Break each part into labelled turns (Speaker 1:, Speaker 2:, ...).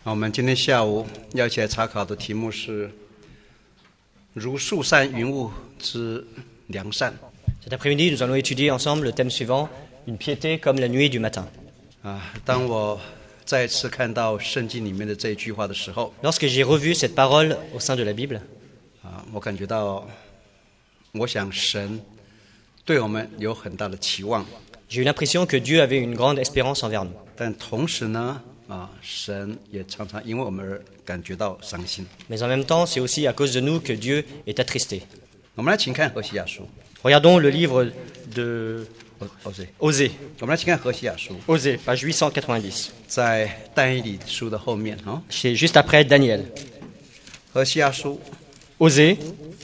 Speaker 1: 我们今天下午要一起来查考的题目是如树散云雾之良善。
Speaker 2: Cet après-midi, nous allons étudier ensemble le thème suivant, une piété comme la nuée du matin.
Speaker 1: 当我再次看到圣经里面的这一句话的时候，
Speaker 2: Lorsque j'ai revu cette parole au sein de la Bible,
Speaker 1: 我感觉到，我想神对我们有很大的期望，
Speaker 2: j'ai eu l'impression que Dieu avait une grande espérance envers nous.
Speaker 1: 但同时呢，神也常常因为我们而感觉到伤心。
Speaker 2: Mais en même temps, c'est aussi à cause de nous que Dieu est attristé.
Speaker 1: 我们来请看何西阿书，
Speaker 2: Regardons le livre de Osée.
Speaker 1: 我们来请看何西阿书，
Speaker 2: Osée, page 890.
Speaker 1: 在但以理书的后面
Speaker 2: C'est juste après Daniel.
Speaker 1: 何西阿书
Speaker 2: Osée,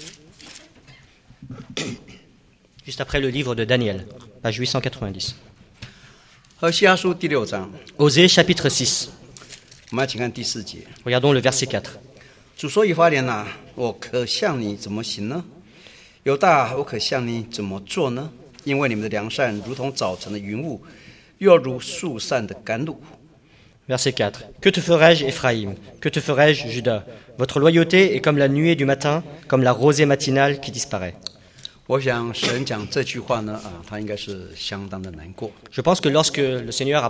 Speaker 2: juste après le livre de Daniel, page 890.
Speaker 1: 何西阿书第6章，
Speaker 2: Osée, chapitre 6.
Speaker 1: 我们来请看第4节。
Speaker 2: Regardons le verset 4.
Speaker 1: 主说：“以法莲哪，我可向你怎么行呢？犹大，我可向你怎么做呢？因为你们的良善如同早晨的云雾，又如树散的甘露。”
Speaker 2: Verset 4. Que te ferai-je, Éphraïm? Que te ferai-je, Judas? Votre loyauté est comme la nuée du matin, comme la rosée matinale qui disparaît.
Speaker 1: 我想神讲这句话呢，他应该是相当的难过。
Speaker 2: Je pense que lorsque le Seigneur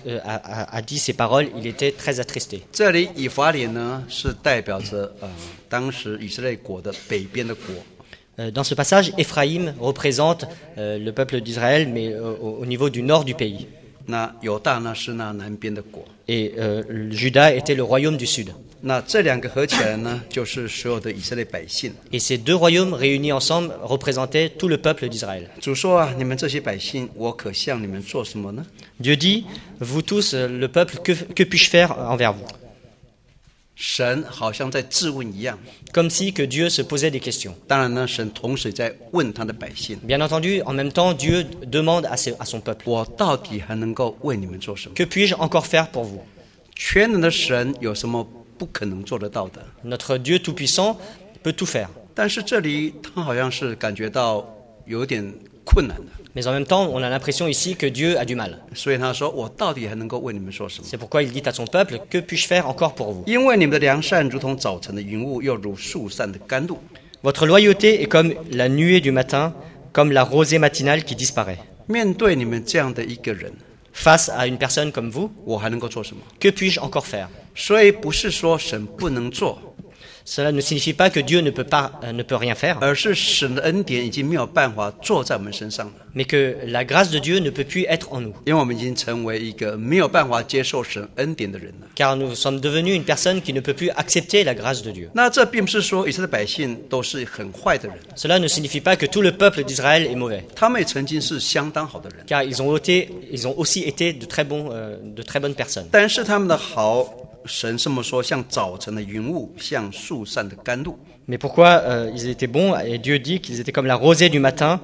Speaker 2: a dit ces paroles, il était très attristé.
Speaker 1: 这里以法莲呢，是代表着当时以色列国的北边的国。
Speaker 2: Dans ce passage, Éphraïm représente le peuple d'Israël, mais au niveau du nord du pays.
Speaker 1: 那犹大呢，是那南边的国。
Speaker 2: Et Juda était le royaume du sud.
Speaker 1: 那这两个合起来呢，就是所有的以色列百姓。
Speaker 2: Et ces deux royaumes réunis ensemble représentaient tout le peuple d'Israël.
Speaker 1: 主说你们这些百姓，我可向你们做什么呢？
Speaker 2: Dieu dit, vous tous, le peuple, que puis-je faire envers vous?
Speaker 1: 神好像在质问一样。
Speaker 2: Comme si que Dieu se posait des questions.
Speaker 1: 当然呢，神同时在问他的百姓：
Speaker 2: Bien entendu, en même temps, Dieu demande à son peuple,
Speaker 1: 我到底还能够为你们做什么？
Speaker 2: que puis-je encore faire pour vous?
Speaker 1: 全能的神有什么不可能做得到的？
Speaker 2: Notre Dieu tout-puissant peut tout faire.
Speaker 1: 但是这里他好像是感觉到有点困难的，
Speaker 2: Mais en même temps, on a l'impression ici que Dieu a du mal.
Speaker 1: 所以他说：我到底还能够为你们做什么？
Speaker 2: C'est pourquoi il dit à son peuple, que puis-je faire encore pour vous?
Speaker 1: 因为你们的良善如同早晨的云雾，又如树散的甘露。
Speaker 2: Votre loyauté est comme la nuée du matin, comme la rosée matinale qui disparaît.
Speaker 1: 面对你们这样的一个人，
Speaker 2: Face à une personne comme vous,
Speaker 1: 我还能够做什么？
Speaker 2: que puis-je encore faire?
Speaker 1: 所以不是说神不能做，
Speaker 2: Cela ne signifie pas que Dieu ne peut rien faire,
Speaker 1: 而是神的恩典已经没有办法坐在我们身上了。
Speaker 2: mais que la grâce de Dieu ne peut plus être en nous.
Speaker 1: 因为我们已经成为一个没有办法接受神恩典的人了。
Speaker 2: Car nous sommes devenus une personne qui ne peut plus accepter la grâce de Dieu.
Speaker 1: 那这并不是说以色列百姓都是很坏的人，
Speaker 2: Cela ne signifie pas que tout le peuple d'Israël est mauvais,
Speaker 1: 他们也曾经是相当好的人，
Speaker 2: car ils ont aussi été de très bonnes personnes.
Speaker 1: 但是他们的好，神这么说，像早晨的云雾，像树散的甘露。
Speaker 2: Mais pourquoi ils étaient bons? Et Dieu dit qu'ils étaient comme la rosée du matin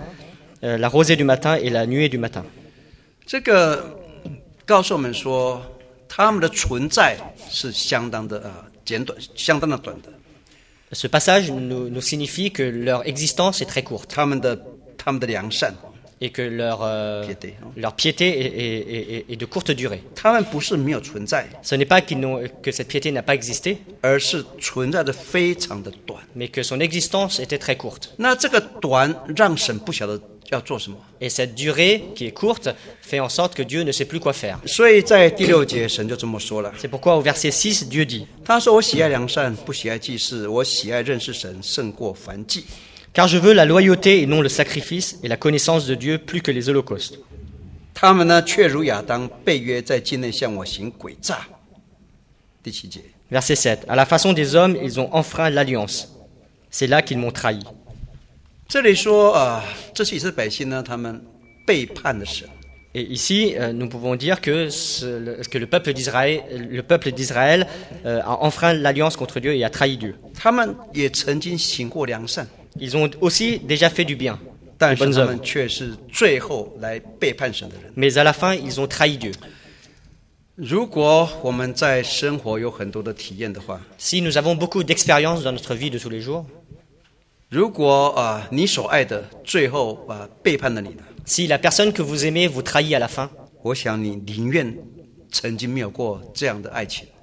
Speaker 2: et la nuée du matin.
Speaker 1: 这个告诉我们说，他们的存在是相当的简短，相当的短的。
Speaker 2: Ce passage nous signifie que leur existence est très courte
Speaker 1: 他们的良善，
Speaker 2: et que leur piété est de courte durée.
Speaker 1: 他们不是没有存在，
Speaker 2: Ce n'est pas que cette piété n'a pas existé,
Speaker 1: 而是存在的非常的短。
Speaker 2: mais que son existence était très courte.
Speaker 1: 那这个短让神不晓得要做什么，
Speaker 2: Et cette durée, qui est courte, fait en sorte que Dieu ne sait plus quoi faire.
Speaker 1: 所以在第6节神就这么说了。
Speaker 2: C'est pourquoi au verset 6, Dieu dit,
Speaker 1: 他说：“我喜爱良善，不喜爱祭祀；我喜爱认识神，胜过燔祭。”
Speaker 2: Car je veux la loyauté et non le sacrifice, et la connaissance de Dieu plus que les holocaustes.
Speaker 1: 他们呢，却如亚当背约，在境内向我行诡诈。第7节，
Speaker 2: Verset 7. À la façon des hommes, ils ont enfreint l'alliance. C'est là qu'ils m'ont trahi.
Speaker 1: 这里说这是以色列百姓呢，他们背叛了神。
Speaker 2: Et ici, nous pouvons dire que le peuple d'Israël a enfreint l'alliance contre Dieu et a trahi Dieu.
Speaker 1: 他们也曾经行过良善，
Speaker 2: Ils ont aussi déjà fait du bien,
Speaker 1: 但
Speaker 2: de
Speaker 1: 是
Speaker 2: bonnes
Speaker 1: 他
Speaker 2: œuvres.
Speaker 1: 们却是最后来背叛神的人。
Speaker 2: Mais à la fin, ils ont trahi Dieu.
Speaker 1: 如果我们在生活有很多的体验的话，
Speaker 2: Si nous avons beaucoup d'expériences dans notre vie de tous les jours,
Speaker 1: 如果你所爱的最后背叛了你呢？
Speaker 2: si la personne que vous aimez vous trahit à la fin,
Speaker 1: 我想你宁愿曾经没有过这样的爱情，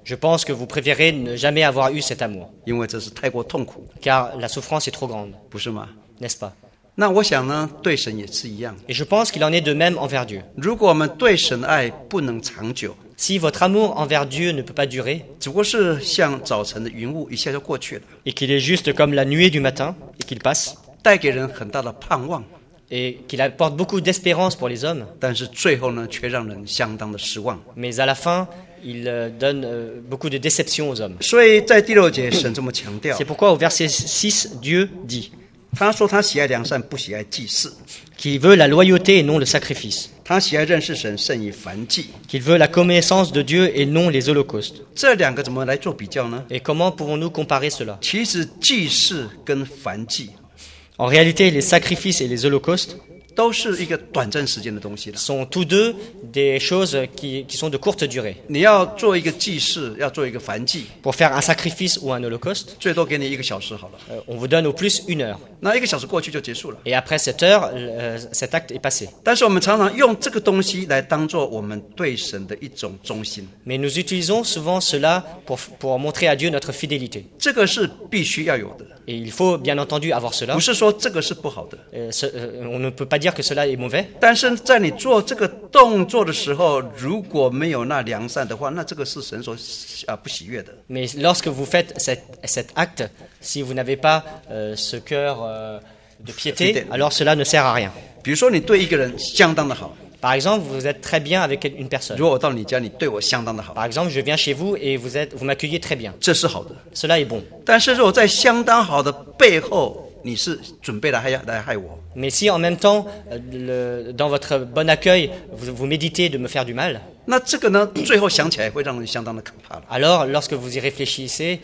Speaker 2: Je pense que vous préférez ne jamais avoir eu cet amour,
Speaker 1: 因为这是太过痛苦，
Speaker 2: car la souffrance est trop grande,
Speaker 1: 不是吗？
Speaker 2: n'est-ce pas?
Speaker 1: 那我想呢，对神也是一样。
Speaker 2: Et je pense qu'il en est de même envers Dieu.
Speaker 1: 如果我们对神的爱不能长久，
Speaker 2: Si votre amour envers Dieu ne peut pas durer,
Speaker 1: 只不过是像早晨的云雾，一下就过去了，
Speaker 2: et qu'il est juste comme la nuée du matin, et qu'il passe,
Speaker 1: 带给人很大的盼望，
Speaker 2: et qu'il apporte beaucoup d'espérance pour les hommes,
Speaker 1: 但是最后呢，却让人相当的失望。
Speaker 2: mais à la fin, il donne beaucoup de déception aux hommes.
Speaker 1: 所以在第6节，神这么强调
Speaker 2: C'est，pourquoi au verset 6, Dieu dit
Speaker 1: 他说他喜爱良善，不喜爱祭祀；
Speaker 2: qu'il veut la loyauté et non le sacrifice,
Speaker 1: 他喜爱认识神，胜于燔祭。
Speaker 2: qu'il veut la connaissance de Dieu et non les holocaustes.
Speaker 1: 这两个怎么来做比较呢？
Speaker 2: Et comment pouvons-nous comparer cela?
Speaker 1: 其实祭祀跟燔祭
Speaker 2: En réalité, les sacrifices et les holocaustes
Speaker 1: 都是一个短暂时间的东西了。
Speaker 2: sont tous deux des choses qui sont de courte durée.
Speaker 1: 你要做一个祭祀，要做一个燔祭，
Speaker 2: Pour faire un sacrifice ou un holocauste,
Speaker 1: 最多给你1个小时好了。
Speaker 2: on vous donne au plus 1 heure.
Speaker 1: 那1个小时过去就结束了。
Speaker 2: Et après cette heure, cet acte est passé.
Speaker 1: 但是我们常常用这个东西来当做我们对神的一种忠心，
Speaker 2: Mais nous utilisons souvent cela pour montrer à Dieu notre fidélité.
Speaker 1: 这个是必须要有的，
Speaker 2: Et il faut bien entendu avoir cela.
Speaker 1: 不是说这个是不好的。
Speaker 2: On ne peut pas dire que cela est mauvais.
Speaker 1: 但是在你做这个动作的时候，如果没有那良善的话，那这个是神所不喜悦的。
Speaker 2: Mais lorsque vous faites cet acte, si vous n'avez pas ce cœur de piété,
Speaker 1: Fidèle.
Speaker 2: alors cela ne sert à rien.
Speaker 1: 比如说你对一个人相当的好，
Speaker 2: Par exemple, vous êtes très bien avec une personne.
Speaker 1: 如果我到你家，你对我相当的好，
Speaker 2: Par exemple, je viens chez vous et vous m'accueillez très bien.
Speaker 1: 这是好的。
Speaker 2: Cela est bon.
Speaker 1: 但是如果在相当好的背后，你是准备来害我，
Speaker 2: Mais si en même temps, dans votre bon accueil, vous méditez de me faire du mal,
Speaker 1: 那这个呢，最后想起来会让人相当的可怕了。
Speaker 2: alors lorsque vous y réfléchissez,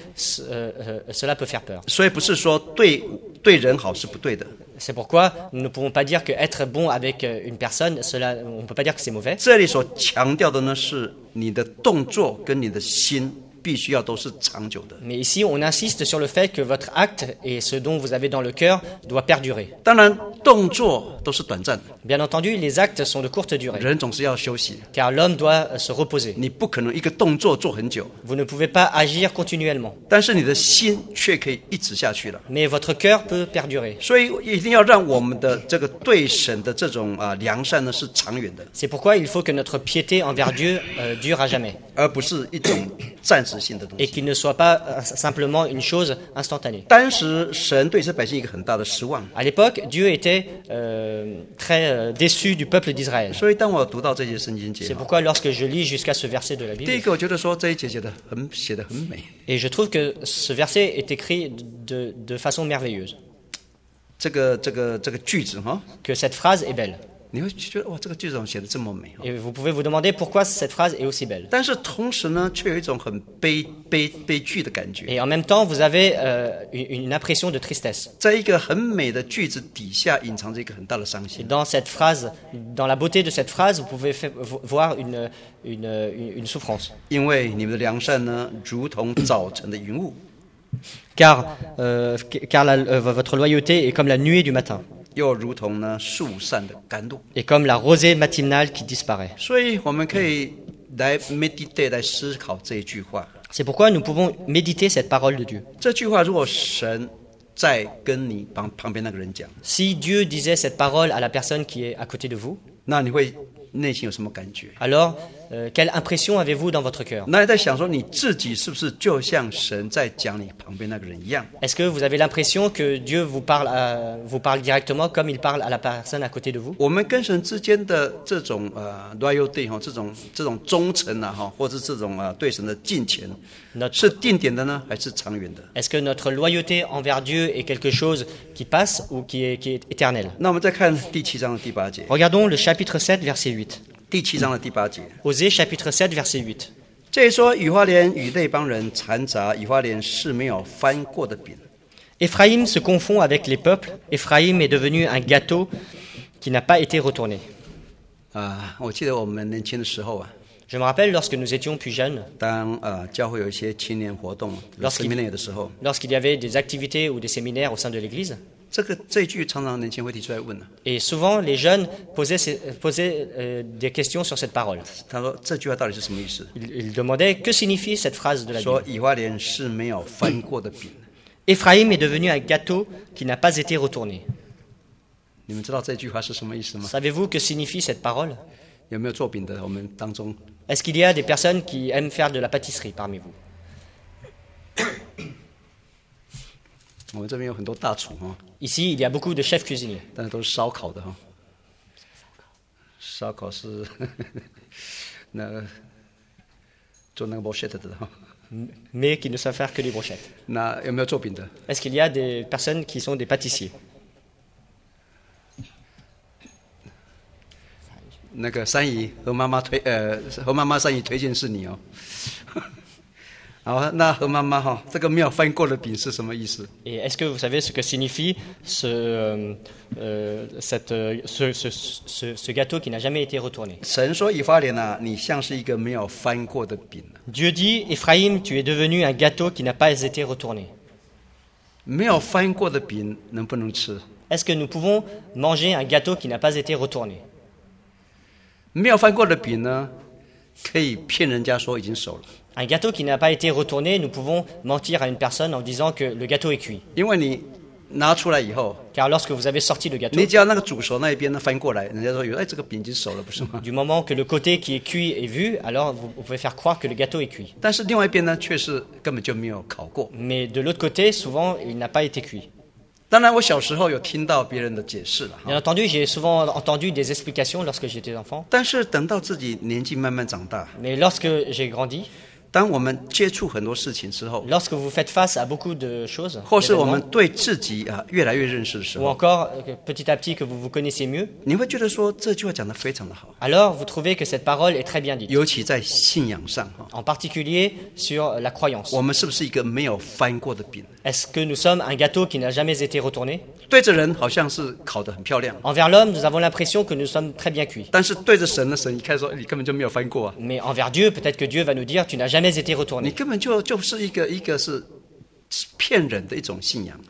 Speaker 2: cela peut faire peur.
Speaker 1: 所以不是说对人好是不对的，
Speaker 2: C'est pourquoi nous ne pouvons pas dire qu'être bon avec une personne, on ne peut pas dire que c'est mauvais.
Speaker 1: 这里所强调的呢，是你的动作跟你的心必须要都是长久的。
Speaker 2: Mais ici, on insiste sur le fait que votre acte et ce dont vous avez dans le cœur doit perdurer.
Speaker 1: 当然，动作都是短暂的，
Speaker 2: Bien entendu, les actes sont de courte durée,
Speaker 1: 人总是要休息，
Speaker 2: car l'homme doit se reposer.
Speaker 1: 你不可能一个动作做很久，
Speaker 2: Vous ne pouvez pas agir continuellement,
Speaker 1: 但是你的心却可以一直下去了。
Speaker 2: mais votre cœur peut perdurer.
Speaker 1: 所以一定要让我们的这个对神的这种良善呢是长远的，
Speaker 2: C'est pourquoi il faut que notre piété envers Dieu dure à jamais,
Speaker 1: 而不是一种暂时性的东
Speaker 2: et
Speaker 1: 西。
Speaker 2: qu'il ne soit pas simplement une chose instantanée.
Speaker 1: 当时神对这百姓一个很大的失望，
Speaker 2: À l'époque, Dieu était très déçu du peuple d'Israël.
Speaker 1: 所以当我读到这些圣经节
Speaker 2: C'est，pourquoi lorsque je lis jusqu'à ce verset de la
Speaker 1: 第一
Speaker 2: Bible,
Speaker 1: 个我觉得说这一节写得很美，
Speaker 2: et je trouve que ce verset est écrit de façon merveilleuse,
Speaker 1: 这个句子哈，
Speaker 2: que cette phrase est belle.
Speaker 1: 你会觉得哇，这个句子怎么写的这么美？
Speaker 2: Et vous pouvez vous demander pourquoi cette phrase est aussi belle.
Speaker 1: 但是同时呢，却有一种很悲剧的感觉。
Speaker 2: Et en même temps, vous avez une impression de tristesse.
Speaker 1: 在一个很美的句子底下，隐藏着一个很大的伤
Speaker 2: Et
Speaker 1: 心。
Speaker 2: dans cette phrase, dans la beauté de cette phrase, vous pouvez voir une souffrance.
Speaker 1: 因为你们的良善呢，如同早晨的云雾，
Speaker 2: Car votre loyauté est comme la nuée du matin,
Speaker 1: 又如同呢树上的甘露。
Speaker 2: et comme la rosée matinale qui disparaît.
Speaker 1: 所以我们可以来 meditate 来思考这一句话。
Speaker 2: C'est pourquoi nous pouvons méditer cette parole de Dieu.
Speaker 1: 这句话如果神在跟你旁边那个人讲，
Speaker 2: Si Dieu disait cette parole à la personne qui est à côté de vous,
Speaker 1: 那你会内心有什么感觉？
Speaker 2: alors quelle impression avez-vous dans votre cœur?
Speaker 1: 那你在想说你自己是不是就像神在讲你旁边那个人一样？
Speaker 2: Est-ce que vous avez l'impression que Dieu vous parle directement comme il parle à la personne à côté de vous?
Speaker 1: 我们跟神之间的这种loyalty 哈，这种忠诚啊哈，或者这种对神的敬虔，
Speaker 2: Notre-
Speaker 1: 是定点的呢，还是长远的？
Speaker 2: Est-ce que notre loyauté envers Dieu est quelque chose qui passe ou qui est éternel?
Speaker 1: 那我们再看第7章的第8节，
Speaker 2: Regardons le chapitre 7, verset 8.
Speaker 1: 第7章的第8节，
Speaker 2: Osée, chapitre 7, verset 8.
Speaker 1: 这里说以法莲与那帮人掺杂，以法莲是没有翻过的饼。
Speaker 2: Éphraïm se confond avec les peuples. Éphraïm est devenu un gâteau qui n'a pas été retourné.
Speaker 1: 我记得我们年轻的时候啊，
Speaker 2: Je me rappelle lorsque nous étions plus jeunes,
Speaker 1: 当教会有一些青年活动、
Speaker 2: Lorsqu'il-
Speaker 1: seminar 的时候，
Speaker 2: lorsqu'il y avait des activités ou des séminaires au sein de l'Église,
Speaker 1: 这一句常常年轻人会提出来问呢、
Speaker 2: Et souvent, les jeunes posaient des questions sur cette parole.
Speaker 1: 他说这句话到底是什么意思？
Speaker 2: Ils demandaient que signifie cette phrase de la
Speaker 1: 说
Speaker 2: Bible.
Speaker 1: 以法莲是没有翻过的饼。
Speaker 2: Éphraïm est devenu un gâteau qui n'a pas été retourné.
Speaker 1: 你们知道这句话是什么意思吗？
Speaker 2: Savez-vous que signifie cette parole?
Speaker 1: 有没有做饼的？我们当中
Speaker 2: Est-ce qu'il y a des personnes qui aiment faire de la pâtisserie parmi vous?
Speaker 1: 我们这边有很多大厨哈，
Speaker 2: Ici, il y a beaucoup de chefs cuisiniers.
Speaker 1: 但是都是烧烤的哈。烧烤是那个做那个 bullshit 的哈。
Speaker 2: Mais qui ne savent faire que des brochettes.
Speaker 1: 那有没有做饼的？
Speaker 2: Est-ce qu'il y a des personnes qui sont des pâtissiers?
Speaker 1: 那个三姨和妈妈和妈妈三姨推荐是你哦。好，那和妈妈哈，这个没有翻过的饼是什么意思？
Speaker 2: Et est-ce que vous savez ce que signifie ce gâteau qui n'a jamais été retourné?
Speaker 1: 神说以法莲啊，你像是一个没有翻过的饼。
Speaker 2: Dieu dit, Éphraïm, tu es devenu un gâteau qui n'a pas été retourné.
Speaker 1: 没有翻过的饼能不能吃？
Speaker 2: Est-ce que nous pouvons manger un gâteau qui n'a pas été retourné?
Speaker 1: 没有翻过的饼呢，可以骗人家说已经熟了，
Speaker 2: Un gâteau qui n'a pas été retourné, nous pouvons mentir à une personne en disant que le gâteau est cuit.
Speaker 1: 因为你拿出来以后，
Speaker 2: Car lorsque vous avez sorti le gâteau,
Speaker 1: 你只要那个煮熟那一边呢翻过来，人家说哎这个饼已经熟了，不是吗？
Speaker 2: du moment que le côté qui est cuit est vu, alors vous pouvez faire croire que le gâteau est cuit.
Speaker 1: 但是另外一边呢，却是根本就没有烤过。
Speaker 2: Mais de l'autre côté, souvent, il n'a pas été cuit.
Speaker 1: 当然，我小时候有听到别人的解释了，
Speaker 2: Bien entendu, j'ai souvent entendu des explications lorsque j'étais enfant.
Speaker 1: 但是等到自己年纪慢慢长大，
Speaker 2: Mais lorsque j'ai grandi,
Speaker 1: 当我们接触很多事情之后，
Speaker 2: lorsque vous faites face à beaucoup de choses,
Speaker 1: 或是我们
Speaker 2: d'événements,
Speaker 1: 对自己越来越认识的时
Speaker 2: ou
Speaker 1: 候，
Speaker 2: encore petit à petit que vous vous connaissez mieux,
Speaker 1: 你会觉得说这句话讲得非常的好，
Speaker 2: alors vous trouvez que cette parole est très bien dite.
Speaker 1: 尤其在信仰上哈，
Speaker 2: En particulier sur la croyance.
Speaker 1: 我们是不是一个没有翻过的饼？
Speaker 2: Est-ce que nous sommes un gâteau qui n'a jamais été retourné?
Speaker 1: 对着人好像是烤得很漂亮，
Speaker 2: Envers l'homme, nous avons l'impression que nous sommes très bien cuits.
Speaker 1: 但是对着神呢，神一看说你根本就没有翻过啊，
Speaker 2: Mais envers Dieu, peut-être que Dieu va nous dire, tu n'as jamais été
Speaker 1: 你
Speaker 2: retourné.
Speaker 1: 根本就是一个是骗人的一种信仰。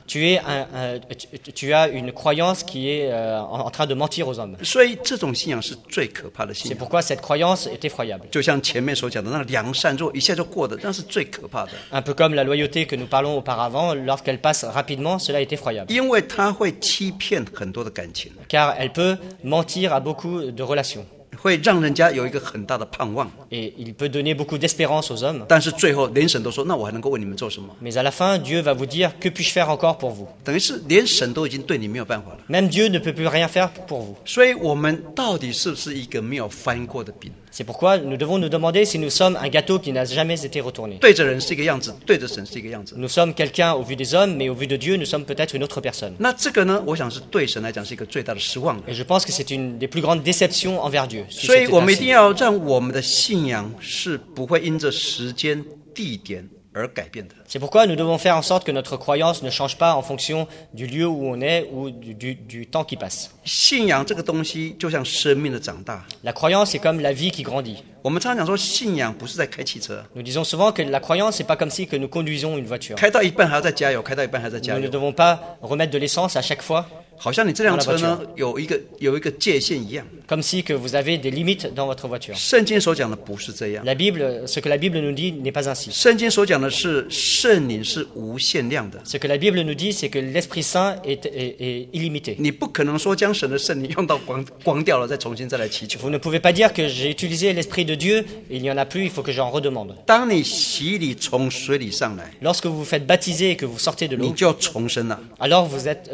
Speaker 2: Tu as une croyance qui est en train de mentir aux hommes.
Speaker 1: 所以这种信仰是最可怕的信
Speaker 2: C'est
Speaker 1: 仰。
Speaker 2: pourquoi cette croyance est effroyable.
Speaker 1: 就像前面所讲的，那个良善，如果一下就过的，那是最可怕的，
Speaker 2: Un peu comme la loyauté que nous parlons auparavant, lorsqu'elle passe rapidement, cela est effroyable.
Speaker 1: 因为它会欺骗很多的感情，
Speaker 2: Car elle peut mentir à beaucoup de relations.
Speaker 1: 会让人家有一个很大的盼望，
Speaker 2: Et il peut donner beaucoup d'espérance aux hommes.
Speaker 1: 但是最后连神都说，那我还能够为你们做什么？
Speaker 2: Mais à la fin, Dieu va vous dire, que puis-je faire encore pour vous?
Speaker 1: 等于是连神都已经对你没有办法了。
Speaker 2: Même Dieu ne peut plus rien faire pour vous.
Speaker 1: 所以我们到底是不是一个没有翻过的饼？
Speaker 2: C'est pourquoi nous devons nous demander si nous sommes un gâteau qui n'a jamais été retourné.
Speaker 1: 对着人是一个样子，对着神是一个样子。
Speaker 2: Nous sommes quelqu'un au vu des hommes, mais au vu de Dieu, nous sommes peut-être une autre personne.
Speaker 1: 那这个呢，我想是对神来讲是一个最大的失望的。
Speaker 2: Et je pense que c'est une des plus grandes déceptions envers Dieu. Si
Speaker 1: 所以
Speaker 2: c'était
Speaker 1: 我们一
Speaker 2: ainsi.
Speaker 1: 定要让我们的信仰是不会因着时间、地点而改变的。
Speaker 2: C'est pourquoi nous devons faire en sorte que notre croyance ne change pas en fonction du lieu où on est ou du temps qui passe.
Speaker 1: 信仰这个东西就像生命的长大。
Speaker 2: La croyance est comme la vie qui grandit.
Speaker 1: 我们常常讲说，信仰不是在开汽车，
Speaker 2: Nous disons souvent que la croyance, c'est pas comme si que nous conduisons une voiture.
Speaker 1: 开到一半还要再加油，开到一半还要再加
Speaker 2: Nous ne
Speaker 1: 油，
Speaker 2: devons pas remettre de l'essence à chaque fois,
Speaker 1: 好像你这辆车呢有一个界限一样。
Speaker 2: comme si que vous avez des limites dans votre voiture.
Speaker 1: 圣经所讲的不是这样，
Speaker 2: La Bible, ce que la Bible nous dit n'est pas ainsi.
Speaker 1: 圣经所讲的是圣灵是无限量的，
Speaker 2: Ce que la Bible nous dit, c'est que l'Esprit Saint est illimité.
Speaker 1: 你不可能说将神的圣灵用到光掉了再重新再来祈求。
Speaker 2: Vous ne pouvez pas dire que j'ai utilisé l'Esprit de Dieu, et il n'y en a plus, il faut que j'en redemande.
Speaker 1: 当你洗礼从水里上来，
Speaker 2: Lorsque vous vous faites baptiser et que vous sortez de
Speaker 1: 你
Speaker 2: l'eau,
Speaker 1: 就重生了，
Speaker 2: alors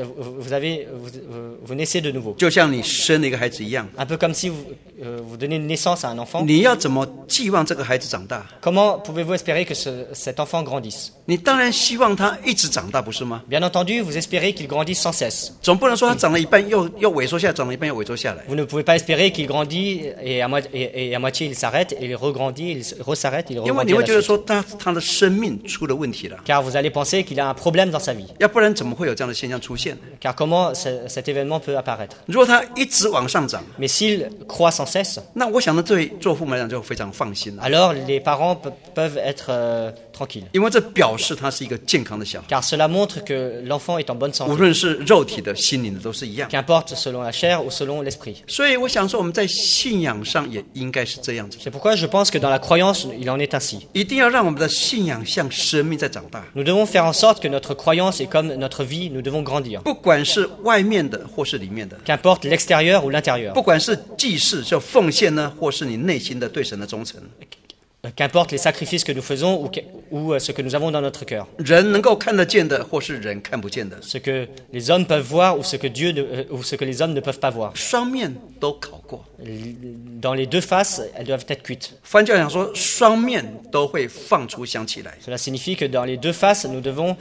Speaker 2: vous naissez de nouveau.
Speaker 1: 就像你生了一个孩子一样。
Speaker 2: Un peu comme si vous donnez naissance à un enfant.
Speaker 1: 你要怎么寄望这个孩子长大？
Speaker 2: Comment pouvez-vous espérer que cet enfant grandisse?
Speaker 1: 你当然希望他一直长大，不是吗？
Speaker 2: Bien entendu, vous espérez qu'il grandisse sans cesse.
Speaker 1: 总不能说他长了一半又萎缩下来，长了一半又萎缩下来。
Speaker 2: Vous ne pouvez pas espérer qu'il grandit et à moitié il s'arrête, et il regrandit, il resarrête, il
Speaker 1: 因为你
Speaker 2: regrandit à
Speaker 1: 会
Speaker 2: la
Speaker 1: 觉得
Speaker 2: suite.
Speaker 1: 说他的生命出了问题了，
Speaker 2: Car vous allez penser qu'il a un problème dans sa vie.
Speaker 1: 要不然怎么会有这样的现象出现？
Speaker 2: Car comment cet événement peut apparaître.
Speaker 1: 如果它一直往上涨，
Speaker 2: Mais s'il croît sans cesse,
Speaker 1: 那我想呢，对做父母来讲就非常放心了，
Speaker 2: alors les parents peuvent être tranquilles.
Speaker 1: 因为这表示他是一个健康的小孩，
Speaker 2: Car cela montre que l'enfant est en bonne
Speaker 1: 无
Speaker 2: santé,
Speaker 1: 论是肉体的、心灵的都是一样。
Speaker 2: qu'importe selon la chair ou selon l'esprit.
Speaker 1: 所以我想说，我们在信仰上也应该是这样子，
Speaker 2: C'est pourquoi je pense que dans la croyance, il en est ainsi.
Speaker 1: 一定要让我们的信仰像生命在长大，
Speaker 2: Nous devons faire en sorte que notre croyance est comme notre vie, nous devons grandir.
Speaker 1: 不管是外面的或是里面的，
Speaker 2: Qu'importe l'extérieur ou l'intérieur.
Speaker 1: 不管是祭祀就奉献呢，或是你内心的对神的忠诚，
Speaker 2: Qu'importe les sacrifices que nous faisons ou ce que nous avons dans notre cœur.
Speaker 1: 人能够看得见的，或是人看不见的，
Speaker 2: Ce que les hommes peuvent voir ou ce que les hommes ne peuvent pas voir.
Speaker 1: 双面都烤过。
Speaker 2: Dans les deux faces, elles doivent être cuites.
Speaker 1: 翻教讲说，双面都会放出香气来，
Speaker 2: Cela signifie que dans les deux faces, nous devons